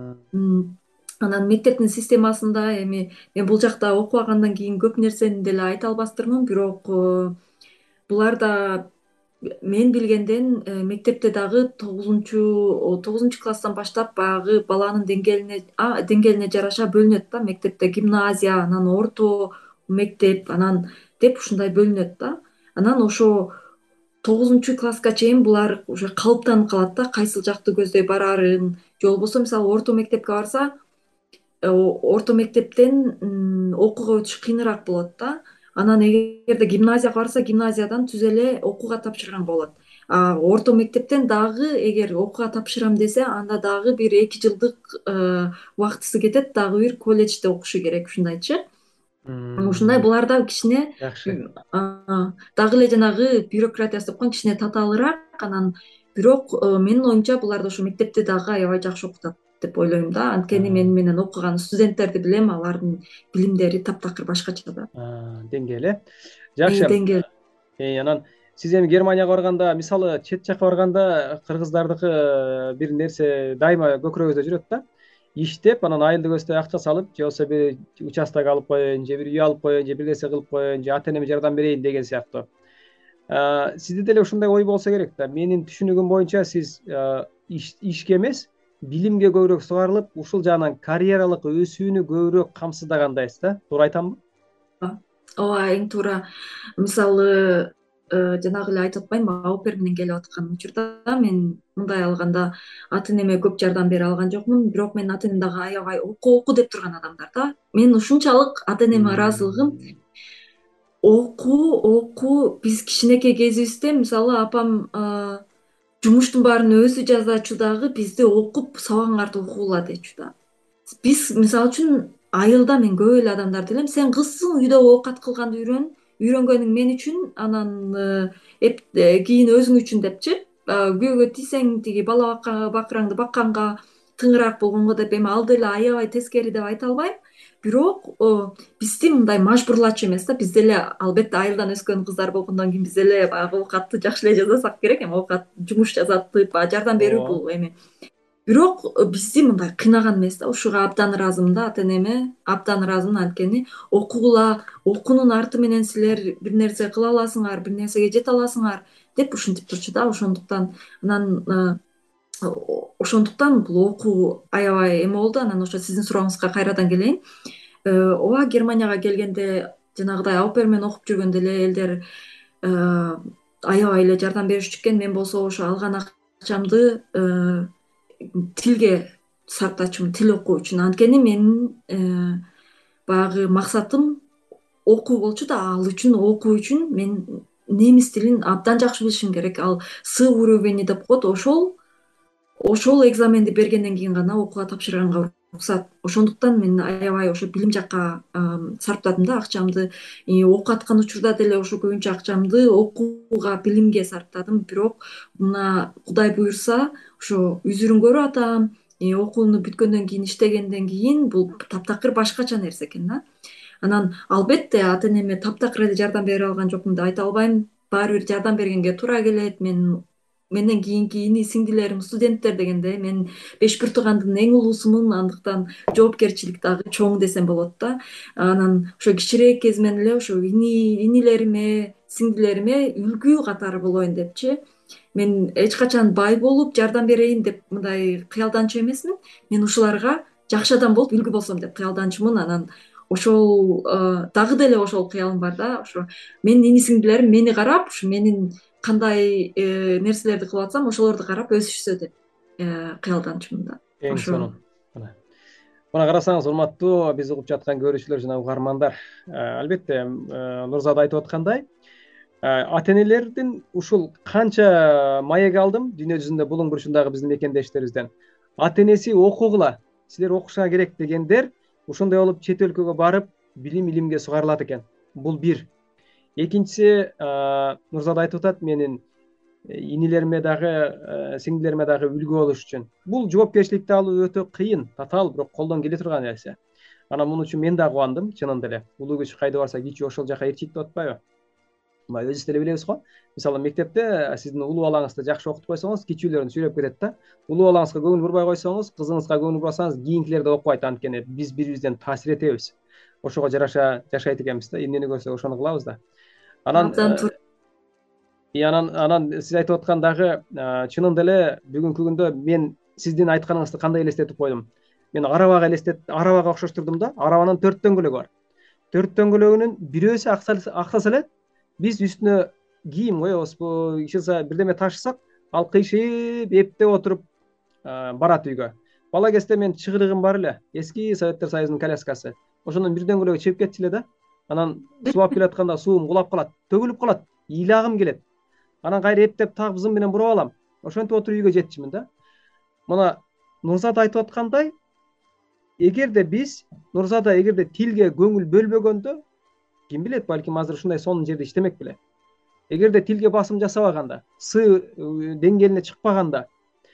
Анан мектептин системасында эми мен бул жакта окубагандан кийин көп нерсени деле айта албастырмын, бирок буларда мен билгенден мектепте дагы тогузунчу тогузунчу класстан баштап баягы баланын деңгээлине деңгээлине жараша бөлүнөт да. Мектепте гимназия, анан орто мектеп, анан деп ушундай бөлүнөт да. Анан ошо тогузунчу класска чейин булар уже калыптанып калат да, кайсыл жакты көздөй барарын. Же болбосо мисалы орто мектепке барса, орто мектептен окууга өтүш кыйыныраак болот да. Анан эгерде гимназияга барса, гимназиядан түз эле окууга тапшырган болот. А орто мектептен дагы эгер окууга тапшырам десе, анда дагы бир эки жылдык убактысы кетет, дагы бир колледжде окушу керек, ушундайчы. Ушундай буларда кичине дагы эле жанагы бюрократиясы деп койгон кичине татаалыраак. Анан бирок менин оюмча буларды ошо мектепте дагы аябай жакшы окутат деп ойлойм да. Анткени мен менен окуган студенттерди билем, алардын билимдери таптакыр башкача да. Деңгээли. Жакшы. Деңгээл. Анан сиз эми Германияга барганда, мисалы чет жакка барганда кыргыздардыкы бир нерсе дайыма көкүрөгүбүздө жүрөт да. Иштеп, анан айылды көздөй акча салып, же болбосо бир участок алып коеюн, же бир үй алып коеюн, же бир нерсе кылып коеюн, же ата энеме жардам берейин деген сыяктуу. Сизде деле ушундай ой болсо керек да. Менин түшүнүгүм боюнча сиз ишке эмес, билимге көбүрөөк сугарылып, ушул жагынан карьералык өсүүнү көбүрөөк камсыздагандайсыз да. Туура айтамбы? Ооба, эң туура. Мисалы жанагы эле айтып атпайынбы, аупер менен келип аткан учурда мен мындай алганда ата энеме көп жардам бере алган жокмун, бирок менин ата энем дагы аябай оку оку деп турган адамдар да. Мен ушунчалык ата энеме ыраазылыгым оку оку биз кичинекей кезибизде мисалы апам жумуштун баарын өзү жазачу дагы бизди окуп сабагыңарды окугула дечү да. Биз мисалы үчүн айылда мен көп эле адамдарды билем, сен кызсың, үйдө оокат кылганды үйрөн, үйрөнгөнүң мен үчүн, анан кийин өзүң үчүн депчи. Күйөөгө тийсең тиги бала бакыраңды бакканга тыңыраак болгонго деп, эми ал деле аябай тескери деп айта албайм. Бирок бизди мындай мажбурлачу эмес да. Биз деле албетте айылдан өскөн кыздар болгондон кийин биз деле баягы оокатты жакшы эле жасасак керек, эми оокат жумуш жасатып жардам берүү бул эми. Бирок бизди мындай кыйнаган эмес да. Ушуга абдан ыраазымын да, ата энеме абдан ыраазымын. Анткени окугула, окуунун арты менен силер бир нерсе кыла аласыңар, бир нерсеге жете аласыңар деп ушинтип турчу да. Ошондуктан анан ошондуктан бул окуу аябай эме болду. Анан ошо сиздин сурооңузга кайрадан келейин. Ооба, Германияга келгенде жанагыдай аупер менен окуп жүргөндө эле элдер аябай эле жардам беришчү экен. Мен болсо ошо алган акчамды тилге сарптачумун, тил окуу үчүн. Анткени менин баягы максатым окуу болчу да, ал үчүн окуу үчүн мен немис тилин абдан жакшы билишиң керек. Ал С уровени деп коет. Ошол ошол экзаменди бергенден кийин гана окууга тапшырганга уруксат. Ошондуктан мен аябай ошо билим жакка сарптадым да акчамды. Окуп аткан учурда деле ошо көбүнчө акчамды окууга, билимге сарптадым. Бирок мына Кудай буюрса ошо үзүрүнгөрү атам, окууну бүткөндөн кийин, иштегенден кийин бул таптакыр башкача нерсе экен да. Анан албетте ата энеме таптакыр эле жардам бере алган жокмун деп айта албайм. Баары бир жардам бергенге туура келет. Мен менден кийинки ини сиңдилерим студенттер дегенде мен беш бир туугандын эң улуусумун, андыктан жоопкерчилик дагы чоң десем болот да. Анан ошо кичирээк кезимден эле ошо ини инилериме, сиңдилериме үлгү катары болоюн депчи. Мен эч качан бай болуп жардам берейин деп мындай кыялданчу эмесмин. Мен ушуларга жакшы адам болуп үлгү болсом деп кыялданчумун. Анан ошол дагы деле ошол кыялым бар да. Ошо менин ини сиңдилерим мени карап, ушу менин кандай нерселерди кылып атсам ошолорду карап өсүшсө деп кыялданчумун да. Эң сонун. Мына карасаңыз, урматтуу биз угуп жаткан көрүүчүлөр жана угармандар, албетте Нурзада айтып аткандай, ата энелердин ушул канча маек алдым дүйнө жүзүндө булуң бурчундагы биздин мекендештерибизден. Ата энеси окугула, силер окушуңар керек дегендер ошондой болуп чет өлкөгө барып билим илимге сугарылат экен. Бул бир. Экинчиси, Нурзада айтып атат, менин инилериме дагы, сиңдилериме дагы үлгү болуш үчүн. Бул жоопкерчиликти алуу өтө кыйын, татаал, бирок колдон келе турган нерсе. Анан муну үчүн мен да кубандым, чынында эле. Улуу күч кайда барса кичүү ошол жака ээрчийт деп атпайбы? Мына өзүбүз деле билебиз го. Мисалы мектепте сиздин улуу балаңызды жакшы окутуп койсоңуз, кичүүлөрүн сүйлөп кетет да. Улуу балаңызга көңүл бурбай койсоңуз, кызыңызга көңүл бурбасаңыз, кийинкилер да окубайт, анткени биз бири-бирибизден таасир этебиз. Ошого жараша жашайт экенбиз да. Эмнени көрсөк ошону кылабыз да. Анан анан анан сиз айтып аткан дагы чынында эле бүгүнкү күндө мен сиздин айтканыңызды кандай элестетип койдум. Мен арабага элестет, арабага окшоштурдум да. Арабанын төрт дөңгөлөгү бар. Төрт дөңгөлөгүнүн бирөөсү аксаса эле биз үстүнө кийим коебузбу, иши бирдеме ташысак, ал кыйшыйып, эптеп отуруп барат үйгө. Бала кезде мен чыгырыгым бар эле, эски Советтер Союзунун коляскасы. Ошонун бир дөңгөлөгү чыгып кетчү эле да. Анан суу алып келатканда суум кулап калат, төгүлүп калат, ыйлагым келет. Анан кайра эптеп тагып зым менен буруп алам. Ошентип отуруп үйгө жетчүмүн да. Мына Нурзада айтып аткандай, эгерде биз Нурзада эгерде тилге көңүл бөлбөгөндө, ким билет, балким азыр ушундай сонун жерде иштемек беле. Эгерде тилге басым жасабаганда, С деңгээлине чыкпаганда,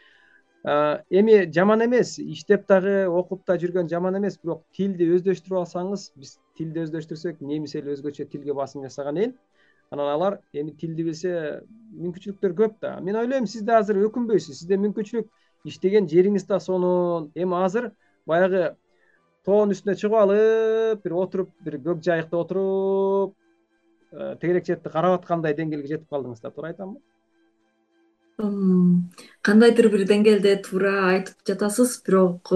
эми жаман эмес, иштеп дагы, окуп да жүргөн жаман эмес, бирок тилди өздөштүрүп алсаңыз, биз тилди өздөштүрсөк, немис эли өзгөчө тилге басым жасаган эл. Анан алар эми тилди билсе, мүмкүнчүлүктөр көп да. Мен ойлойм, сиз да азыр өкүнбөйсүз, сизде мүмкүнчүлүк, иштеген жериңиз да сонун. Эми азыр баягы тоонун үстүнө чыгып алып, бир отуруп, бир көк жайыкта отуруп, тегерек четти карап аткандай деңгээлге жетип калдыңыз да, туура айтамбы? Кандайдыр бир деңгээлде туура айтып жатасыз, бирок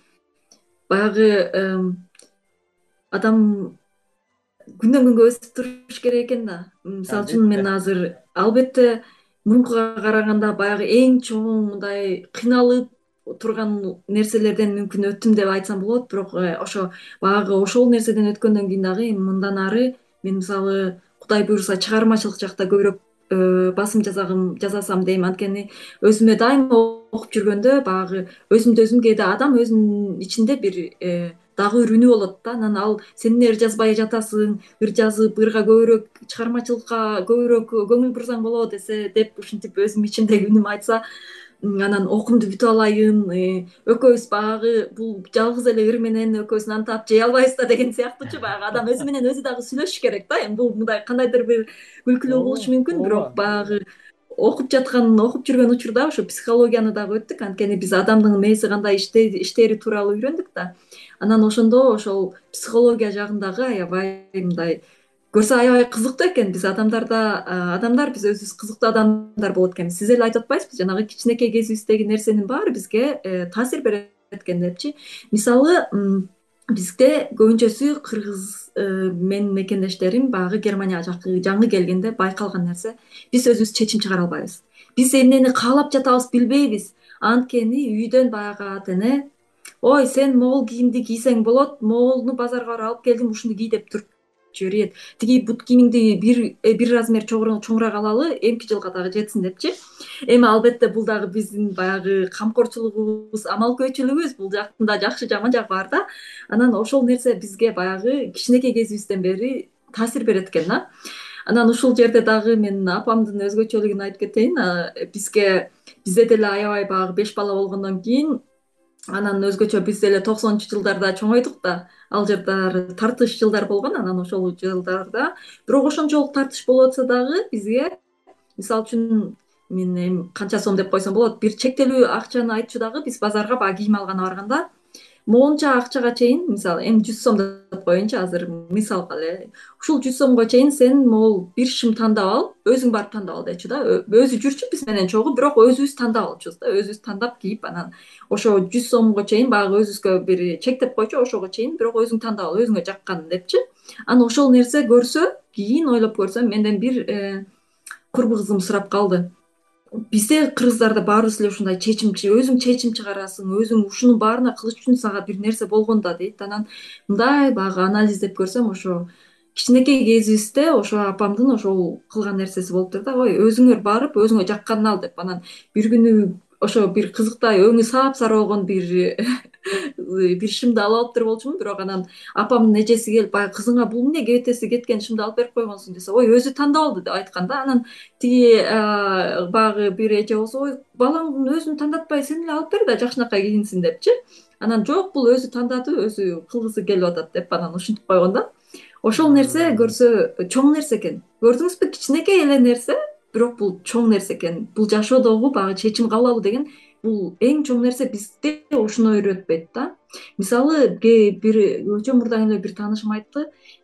баягы адам күндөн күнгө өсүп туруш керек экен да. Мисалы үчүн мен азыр албетте мурункуга караганда баягы эң чоң мындай кыйналып турган нерселерден мүмкүн өттүм деп айтсам болот, бирок ошо баягы ошол нерседен өткөндөн кийин дагы мындан ары мен мисалы Кудай буюрса чыгармачылык жакта көбүрөөк басым жасагым жасасам дейм. Анткени өзүмө дайыма окуп жүргөндө баягы өзүмдү өзүм кээде адам өзүнүн ичинде бир дагы ыр үнү болот да. Анан ал сен ыр жазбай жатасың, ыр жазып, ырга көбүрөөк, чыгармачылыкка көбүрөөк көңүл бурсаң болот эсе деп ушинтип өзүм ичимдеги үнүм айтса, анан окуумду бүтүп алайын, экөөбүз баягы бул жалгыз эле ыр менен экөөбүз нан таап жей албайбыз да деген сыяктуучу, баягы адам өзү менен өзү дагы сүйлөшүш керек да. Эми бул мындай кандайдыр бир күлкүлүү угулушу мүмкүн, бирок баягы окуп жаткан, окуп жүргөн учурда ошо психологияны дагы өттүк. Анткени биз адамдын мээси кандай иштери тууралуу үйрөндүк да. Анан ошондо ошол психология жагындагы аябай мындай көрсө аябай кызыктуу экен. Биз адамдарда адамдар биз өзүбүз кызыктуу адамдар болот экенбиз. Сиз эле айтып атпайсызбы, жанагы кичинекей кезибиздеги нерсенин баары бизге таасир берет экен депчи. Мисалы бизде көбүнчөсү кыргыз менин мекендештерим баягы Германияга жаңы келгенде байкалган нерсе, биз өзүбүз чечим чыгара албайбыз. Биз эмнени каалап жатабыз билбейбиз. Анткени үйдөн баягы ата эне, ой сен могул кийимди кийсең болот, могулну базарга барып алып келдим, ушуну кий деп туруп жиберет, тиги бут кийимиңди бир бир размер чоңураак алалы, эмки жылга дагы жетсин депчи. Эми албетте бул дагы биздин баягы камкорчулугубуз, амалкөйчүлүгүбүз, бул жактын да жакшы жаман жагы бар да. Анан ошол нерсе бизге баягы кичинекей кезибизден бери таасир берет экен да. Анан ушул жерде дагы мен апамдын өзгөчөлүгүн айтып кетейин. Бизге бизде деле аябай баягы беш бала болгондон кийин анан өзгөчө биз деле токсонунчу жылдарда чоңойдук да, ал жылдары тартыш жылдар болгон. Анан ошол жылдарда бирок ошончолук тартыш болуп атса дагы бизге, мисалы үчүн мен эми канча сом деп койсом болот, бир чектелүү акчаны айтчу дагы биз базарга баягы кийим алганы барганда моунча акчага чейин, мисалы эми жүз сом деп коеюнчу азыр мисалга эле, ушул жүз сомго чейин сен могул бир шым тандап алып, өзүң барып тандап ал дечү да. Өзү жүрчү биз менен чогуу, бирок өзүбүз тандап алчубуз да, өзүбүз тандап кийип, анан ошо жүз сомго чейин баягы өзүбүзгө бир чектеп койчу, ошого чейин бирок өзүң тандап ал, өзүңө жакканын депчи. Анан ошол нерсе көрсө, кийин ойлоп көрсөм, менден бир курбу кызым сурап калды. Бизде кыргыздарда баарыбыз эле ушундай чечимчи, өзүң чечим чыгарасың, өзүң ушунун баарына кылыш үчүн сага бир нерсе болгон да дейт. Анан мындай баягы анализдеп көрсөм, ошо кичинекей кезибизде ошо апамдын ошол кылган нерсеси болуптур да. Ой, өзүңөр барып, өзүңө жакканын ал деп. Анан бир күнү ошо бир кызыктай өңү сапсары болгон бир бир шымды алып алыптыр болчумун. Бирок анан апамдын эжеси келип, баягы кызыңа бул эмне, кебетеси кеткен шымды алып берип койгонсуң десе, ой, өзү тандап алды деп айткан да. Анан тиги баягы бир эже болсо, ой, балаңдын өзүн тандатпай сен эле алып бер да жакшынакай кийинсин депчи. Анан жок, бул өзү тандады, өзү кылгысы келип атат деп анан ушинтип койгон да. Ошол нерсе көрсө чоң нерсе экен. Көрдүңүзбү, кичинекей эле нерсе, бирок бул чоң нерсе экен. Бул жашоодогу баягы чечим кабыл алуу деген бул эң чоң нерсе. Бизде ушуну үйрөтпөйт да. Мисалы бир өчө мурдаң эле бир таанышым айтты,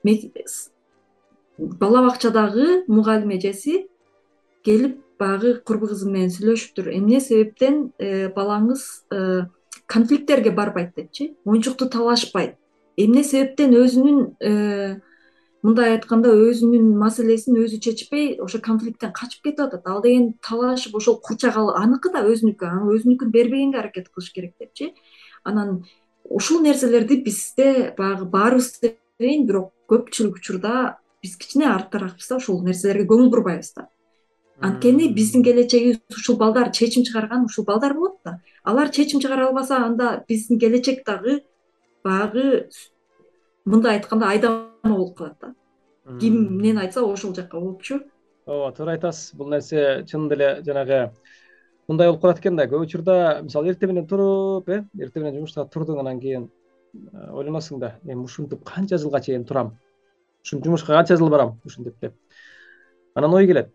бала бакчадагы мугалим эжеси келип баягы курбу кызым менен сүйлөшүптүр. Эмне себептен балаңыз конфликттерге барбайт депчи, оюнчукту талашпайт, эмне себептен өзүнүн, мындай айтканда, өзүнүн маселесин өзү чечпей ошо конфликттен качып кетип атат. Ал деген талашып ошол курчак ал аныкы да, өзүнүкү, анан өзүнүкүн бербегенге аракет кылыш керек депчи. Анан ушул нерселерди бизде баягы баарыбыз дейин, бирок көпчүлүк учурда биз кичине арттаракпыз да, ушул нерселерге көңүл бурбайбыз да. Анткени биздин келечегибиз ушул балдар чечим чыгарган, ушул балдар болот да. Алар чечим чыгара албаса, анда биздин келечек дагы баягы мындай айтканда айдама болуп калат да. Ким эмнени айтса ошол жакка болупчу. Ооба, туура айтасыз. Бул нерсе чын деле жанагы мындай болуп калат экен да. Көп учурда мисалы эртең менен туруп, э, эртең менен жумуштан турдуң, анан кийин ойлоносуң да, эми ушинтип канча жылга чейин турам? Ушинтип жумушка канча жыл барам ушинтип деп. Анан ой келет.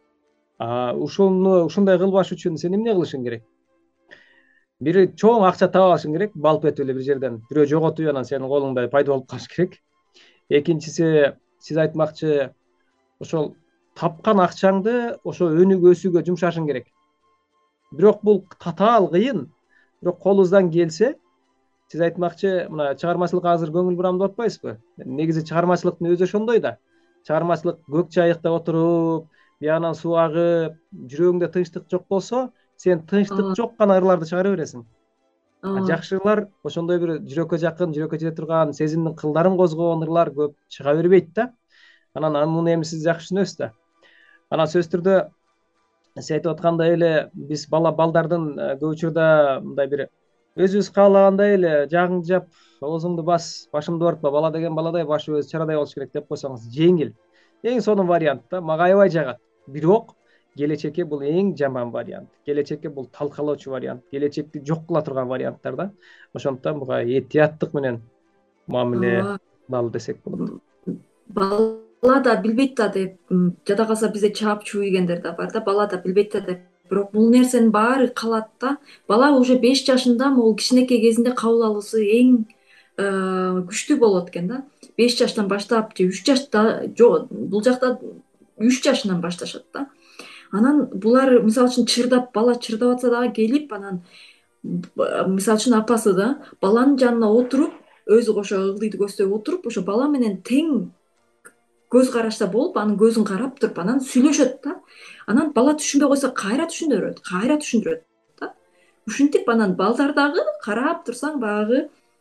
А ушуну ушундай кылбаш үчүн сен эмне кылышың керек? Бир чоң акча таап алышың керек, балп этип эле бир жерден. Бирөө жоготуп, анан сенин колуңда пайда болуп калыш керек. Экинчиси, сиз айтмакчы, ошол тапкан акчаңды ошо өнүгүү өсүүгө жумшашың керек. Бирок бул татаал кыйын. Бирок колубуздан келсе, сиз айтмакчы, мына чыгармачылыкка азыр көңүл бурам деп атпайсызбы? Негизи чыгармачылыктын өзү ошондой да. Чыгармачылык көк жайыкта отуруп, биянан суу агып, жүрөгүңдө тынчтык жок болсо, сен тынчтык жок гана ырларды чыгара бересиң. Жакшылар ошондой бир жүрөккө жакын, жүрөккө жете турган, сезимдин кылдарын козгогон ырлар көп чыга бербейт да. Анан муну эми сиз жакшы түшүнөсүз да. Анан сөзсүз түрдө сиз айтып аткандай эле биз бала балдардын көп учурда мындай бир өзүбүз каалагандай эле жагыңды жап, оозуңду бас, башымды оорутпа, бала деген баладай, башы өзү чарадай болуш керек деп койсоңуз жеңил. Эң сонун вариант да, мага аябай жагат. Бирок келечекке бул эң жаман вариант. Келечекке бул талкалоочу вариант. Келечекти жок кыла турган варианттар да. Ошондуктан буга этияттык менен мамиле кылалы десек болот. Бала да билбейт да деп, жада калса бизде чаап чууйгендер да бар да, бала да билбейт да деп. Бирок бул нерсенин баары калат да. Бала уже беш жашында, могул кичинекей кезинде кабыл алуусу эң күчтүү болот экен да. беш жаштан баштап же үч жашта, жок, бул жакта үч жашынан башташат да. Анан булар мисалы үчүн чырдап, бала чырдап атса дагы келип, анан мисалы үчүн апасы да баланын жанына отуруп, өзү ошо ылдыйды көздөп отуруп, ошо бала менен тең көз карашта болуп, анын көзүн карап туруп, анан сүйлөшөт да. Анан бала түшүнбөй койсо кайра түшүндүрөт, кайра түшүндүрөт да. Ушинтип анан балдар дагы карап турсаң, баягы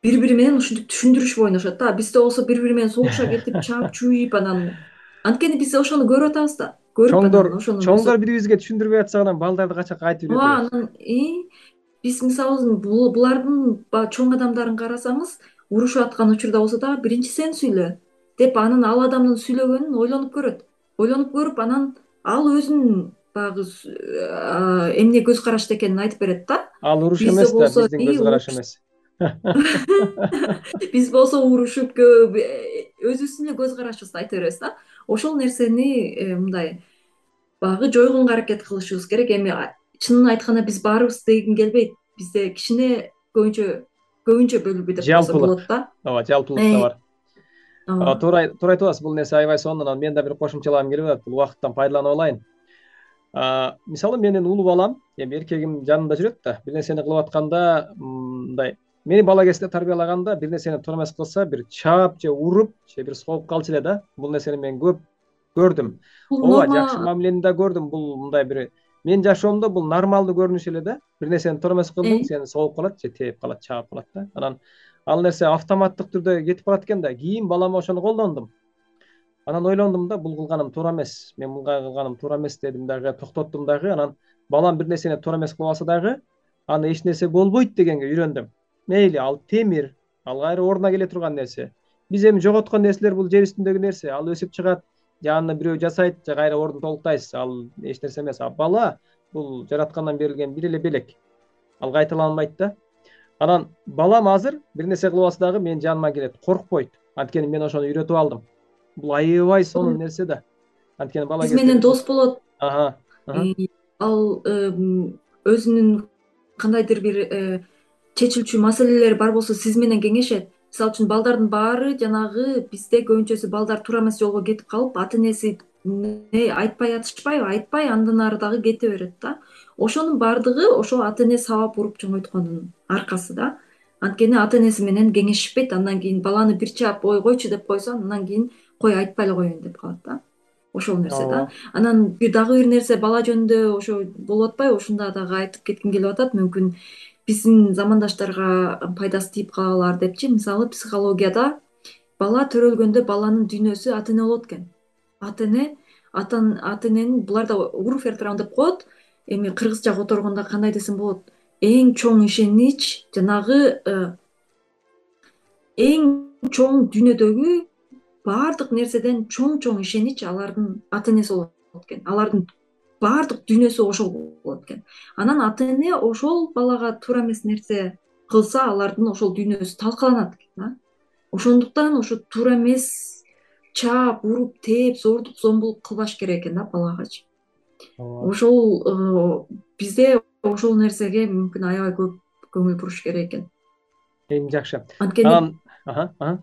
бири бири менен ушинтип түшүндүрүшүп ойношот да. Бизде болсо бири бири менен согуша кетип, чаап чуйуп анан, анткени биз ошону көрүп атабыз да. Көрүп Чоңдор анан ошонун өзү. чоңдор бири бирибизге түшүндүрбөй атсак анан балдарды качак айтып Ооба, үйрөтөбүз. анан и биз мисалы бул- булардын баягы чоң адамдарын карасаңыз, урушуп аткан учурда болсо дагы биринчи сен сүйлө деп анан ал адамдын сүйлөгөнүн ойлонуп көрөт. Ойлонуп көрүп анан ал өзүнүн баягы с- а, эмне көз карашта экенин айтып берет да. Ал уруш Бизде эмес да, болсо биздин и көз караш уруш эмес. биз болсо урушуп көп э, өзүбүздүн эле көз карашыбызды айта беребиз да. Ошол нерсени э, мындай баягы жойгонго аракет кылышыбыз керек. Эми а- чынын айтканда биз баарыбыз дегим келбейт. Бизде кичине көбүнчө көбүнчө бөлүгү деп койсо Жалпылык. болот да. Ооба, жалпылык да Э, бар. Ооба, ооба. туура ай- туура айтып атасыз. Бул нерсе аябай сонун. Анан мен да бир кошумчалагым келип атат. Бул убакыттан пайдаланып алайын. А, мисалы менин улуу балам, эми эркегим жанымда жүрөт да, бир нерсени кылып атканда мындай мени бала кезинде тарбиялаганда бир нерсени туура эмес кылса бир чаап же уруп же бир согуп калчу эле да. Бул нерсени мен көп көрдүм. Бул Ооба, жакшы норма. мамилени да көрдүм. Бул мындай бир менин жашоомдо бул нормалдуу көрүнүш эле да. Бир нерсени туура эмес кылдың, э, сени согуп калат же тээп калат, чаап калат да. Анан ал нерсе автоматтык түрдө кетип барат экен да. Кийин балама ошону колдондум. Анан ойлондум да, бул кылганым туура эмес. Мен мындай кылганым туура эмес дедим дагы, токтоттум дагы. Анан балам бир нерсени туура эмес кылып алса дагы, аны эч нерсе болбойт дегенге үйрөндүм. Мейли, ал темир, ал кайра ордуна келе турган нерсе. Биз эми жоготкон нерселер бул жер үстүндөгү нерсе. Ал өсүп чыгат, же аны бирөө жасайт, же кайра ордун толуктайсыз. Ал эч нерсе эмес. А бала бул жараткандан берилген бир эле белек. Ал кайталанбайт да. Анан балам азыр бир нерсе кылып алса дагы менин жаныма келет, коркпойт. Анткени мен ошону үйрөтүп алдым. Бул аябай сонун нерсе да. Анткени бала биз кезде менен биз дос болот. ага, ага. И ал эм, өзүнүн кандайдыр бир э, чечилчү маселелери бар болсо сиз менен кеңешет. Мисалы үчүн балдардын баары жанагы бизде көбүнчөсү балдар туура эмес жолго кетип калып, ата энеси не айтпай атышпайбы, айтпай андан ары дагы кете берет да. Ошонун баардыгы ошо ата эне сабап уруп чоңойткондун аркасы да. Анткени ата энеси менен кеңешишпейт, андан кийин баланы бир чаап ой койчу деп койсо, андан кийин кой айтпай эле коеюн деп калат да. Ошол нерсе да. Ооба. Анан бир дагы бир нерсе бала жөнүндө ошо болуп атпайбы, ушунда дагы айтып кетким келип атат. Мүмкүн биздин замандаштарга пайдасы тийип калалар депчи. Мисалы психологияда бала төрөлгөндө баланын дүйнөсү ата эне болот экен. Ата эне ата ата эненин буларда уруф эртирам деп коет. Эми кыргызча которгондо кандай десем болот? Эң чоң ишенич жанагы э, эң чоң дүйнөдөгү баардык нерседен чоң чоң ишенич алардын ата энеси болот экен. Алардын баардык дүйнөсү ошол болот экен. Анан ата эне ошол балага туура эмес нерсе кылса, алардын ошол дүйнөсү талкаланат экен да. Ошондуктан ошо туура эмес чаап, уруп, тээп, зордук зомбулук кылбаш керек экен да балагачы. Ооба. Ошол э, бизде ошол нерсеге мүмкүн аябай көп көңүл буруш керек экен. Эң жакшы. Анткени Анан ага, ага.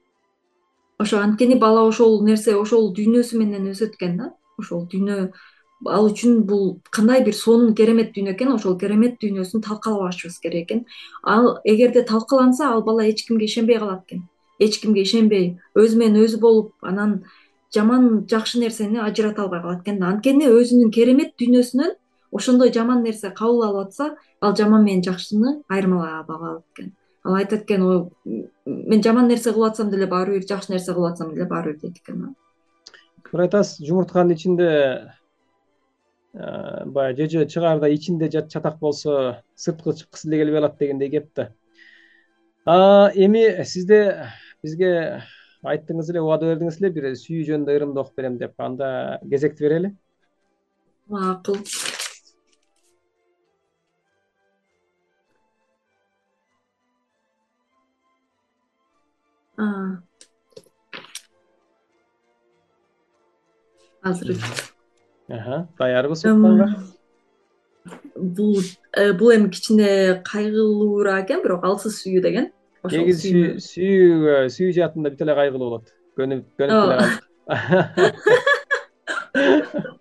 ошо анткени бала ошол нерсе, ошол дүйнөсү менен өсөт экен да. Ошол дүйнө ал үчүн бул кандай бир сонун керемет дүйнө экен, ошол керемет дүйнөсүн талкалабашыбыз керек экен. Ал эгерде талкаланса, ал бала эч кимге ишенбей калат экен. Эч кимге ишенбей, өзү менен өзү болуп, анан жаман жакшы нерсени ажырата албай калат экен да. Анткени өзүнүн керемет дүйнөсүнөн ошондой жаман нерсе кабыл алып атса, ал жаман менен жакшыны айырмалай албай калат экен. Ал айтат экен, ой, мен жаман нерсе кылып атсам деле баары бир, жакшы нерсе кылып атсам деле баары бир дейт экен. Туура айтасыз. Жумуртканын ичинде э, баягы жөжө чыгаарда ичинде чатак болсо сырткы чыккысы эле келбей калат дегендей кеп да. А, эми сизде бизге айттыңыз эле, убада бердиңиз эле бир сүйүү жөнүндө ырымды окуп берем деп. Анда кезекти берели. Макул. А, азыр Ага, даярбыз укканга. бул э, бул эми кичине кайгылуураак экен, бирок алсыз сүйүү деген. Ошол Негизи сүйүү. сүйүү сүйүү сүйүү жаатында бүт эле кайгылуу болот. Көнүп көнүп деле Ооба. калдык.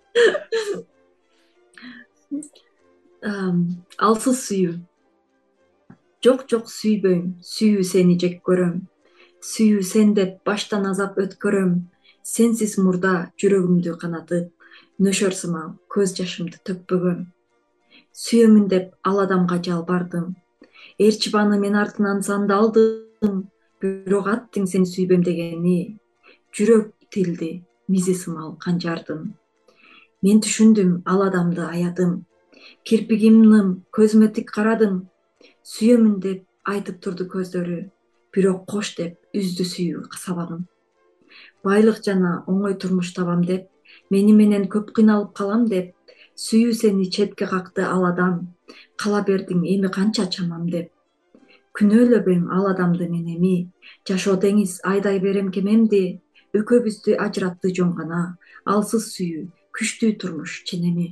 Ам, алсыз сүйүү. Жок жок сүйбөйм, сүйүү сени жек көрөм. Сүйүү сен деп баштан азап өткөрөм. Сенсиз мурда жүрөгүмдү канатып, нөшөр сымал көз жашымды төкпөгөм. Сүйөмүн деп ал адамга жалбардым. эр чыбаны мен артынан сандалдым, бирок аттың сени сүйбөм дегени. Жүрөк тилди мизи сымал канжардын. Мен түшүндүм, ал адамды аядым. Кирпигимдин көзүмө тик карадым. Сүйөмүн деп айтып турду көздөрү, бирок кош деп үздү сүйүү сабагын. Байлык жана оңой турмуш табам деп, мени менен көп кыйналып калам деп, сүйүү сени четке какты ал адам. Кала бердиң эми канча чамам деп. Күнөөлөбөйм ал адамды мен эми, жашоо деңиз айдай берем кемемди. Экөөбүздү ажыратты жон гана, алсыз сүйүү, күчтүү турмуш ченеми.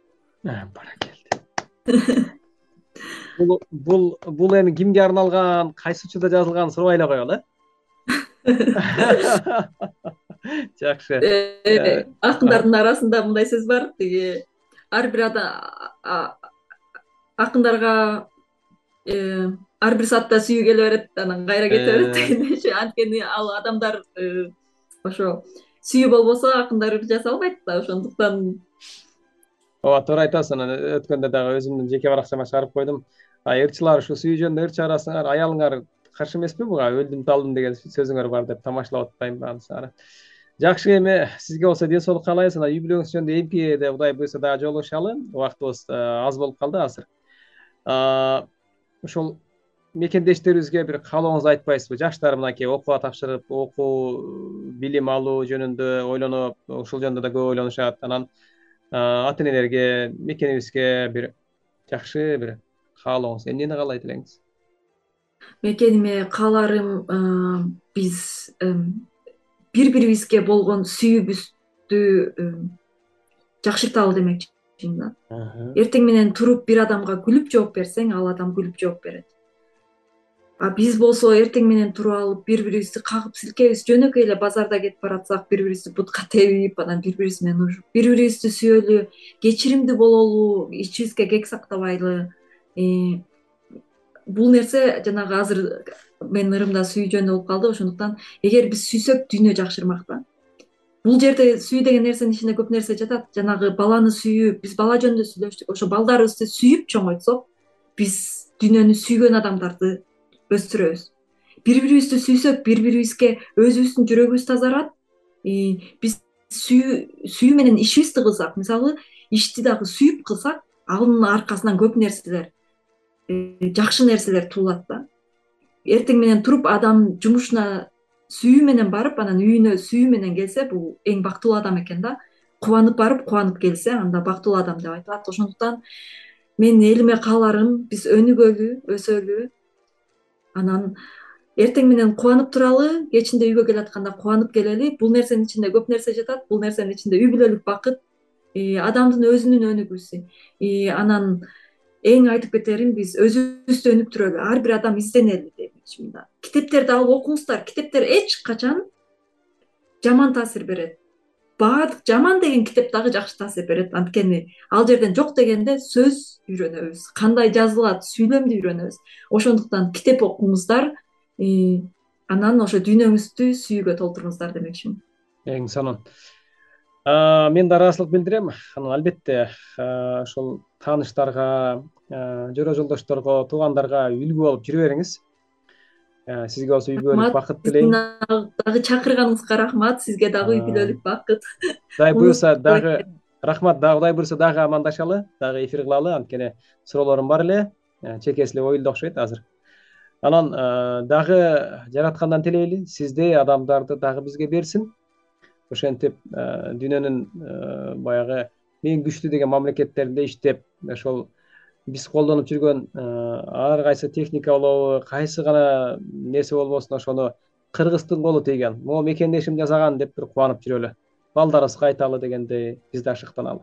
Баракелде. Бул бул бул эми кимге арналган, кайсы учурда жазылганын сурабай эле коелу, э? Жакшы. Акындардын арасында мындай сөз бар, тиги ар бир акындарга ар бир саатта сүйүү келе берет, анан кайра кете берет дегендейчи. Анткени ал адамдар ошо сүйүү болбосо акындар жаза албайт да, ошондуктан. Ооба, туура айтасың. Өткөндө дагы өзүмдүн жеке баракчама чыгарып койдум. Ырчылар ушу сүйүү жөнүндө ыр чыгарасыңар, аялыңар каршы эмеспи буга? Өлдүм талдым деген сөзүңөр бар деп тамашалап атпайм баанысыңар. Жакшы, эми сизге болсо ден соолук каалайбыз. Үй бүлөңүз жөнүндө эмпиде Кудай буйрса дагы жолугушалы. Убактыбыз аз болуп калды азыр. Ошол мекендештерибизге бир каалооңузду айтпайсызбы? Жаштар мынакей окууга тапшырып, окуу, билим алуу жөнүндө ойлонуп, ушул жөнүндө да көп ойлонушат. Анан ата энелерге, мекенибизге бир жакшы бир каалооңуз, эмнени каалайт элеңиз? Мекениме кааларым биз бири бирибизге болгон сүйүүбүздү жакшырталы демекчимин да. Эртең менен туруп бир адамга күлүп жооп берсең, ал адам күлүп жооп берет. А биз болсо эртең менен туруп алып, бири бирибизди кагып силкейбиз, жөнөкөй эле базарда кетип баратсак, бири бирибизди бутка тебип, анан бири бирибиз менен урушуп, бири бирибизди сүйөлү, кечиримдүү бололу, ичибизге кек сактабайлы. Бул нерсе жанагы азыр менин ырымда сүйүү жөнүндө болуп калды. Ошондуктан эгер биз сүйсөк, дүйнө жакшырмак да. Бул жерде сүйүү деген нерсенин ичинде көп нерсе жатат. Жанагы баланы сүйүү, биз бала жөнүндө сүйлөштүк. Ошо балдарыбызды сүйүп чоңойтсок, биз дүйнөнү сүйгөн адамдарды өстүрөбүз. Бири бирибизди сүйсөк, бири бирибизге өзүбүздүн жүрөгүбүз тазарат. Биз сүйүү сүйүү менен ишибизди кылсак, мисалы, ишти дагы сүйүп кылсак, анын аркасынан көп нерселер, жакшы нерселер туулат да. Эртең менен туруп адам жумушуна сүйүү менен барып, анан үйүнө сүйүү менен келсе, бул эң бактылуу адам экен да. Кубанып барып, кубанып келсе, анда бактылуу адам деп айтылат. Ошондуктан мен элиме кааларым, биз өнүгөлү, өсөлү. Анан эртең менен кубанып туралы, кечинде үйгө келатканда кубанып келели. Бул нерсенин ичинде көп нерсе жатат. Бул нерсенин ичинде үй бүлөлүк бакыт, адамдын өзүнүн өнүгүүсү. Анан эң айтып кетерим, биз өзүбүздү өнүктүрөлү, ар бир адам изденели демекчимин да. Китептерди алып окуңуздар. Китептер эч качан жаман таасир берет. Баардык жаман деген китеп дагы жакшы таасир берет. Анткени ал жерден жок дегенде сөз үйрөнөбүз, кандай жазылат, сүйлөмдү үйрөнөбүз. Ошондуктан китеп окуңуздар, анан ошо дүйнөңүздү сүйүүгө толтуруңуздар демекчимин. Эң сонун. Мен да ыраазычылык билдирем. Анан албетте ошол тааныштарга, жора жолдошторго, туугандарга үлгү болуп жүрө бериңиз. Сизге болсо үй бүлөлүк бакыт тилейм. Дагы чакырганыңызга рахмат. Сизге дагы үй бүлөлүк бакыт. Кудай буйрса дагы рахмат, дагы Кудай буйрса дагы амандашалы, дагы эфир кылалы. Анткени суроолорум бар эле, чекеси эле оюлду окшойт азыр. Анан дагы жараткандан тилейли, сиздей адамдарды дагы бизге берсин. Ошентип дүйнөнүн баягы эң күчтүү деген мамлекеттеринде иштеп, ошол биз колдонуп жүргөн ар кайсы техника болобу, кайсы гана нерсе болбосун, ошону кыргыздын колу тийген, могу мекендешим жасаган деп бир кубанып жүрөлү. Балдарыбызга айталы дегендей, биз да шыктаналы.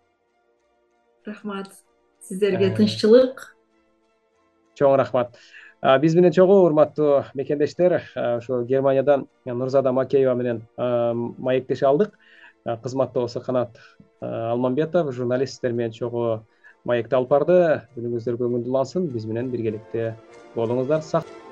Рахмат. Сиздерге тынччылык. Чоң рахмат. Биз менен чогуу урматтуу мекендештер, ошо Германиядан Нурзада Макеева менен маектеше алдык. Кызматта болсо Канат Алмамбетов, журналист, сиздер менен чогуу маекти алып барды. Күнүңүздөр көңүлдүү улансын. Биз менен биргеликте болуңуздар. Сак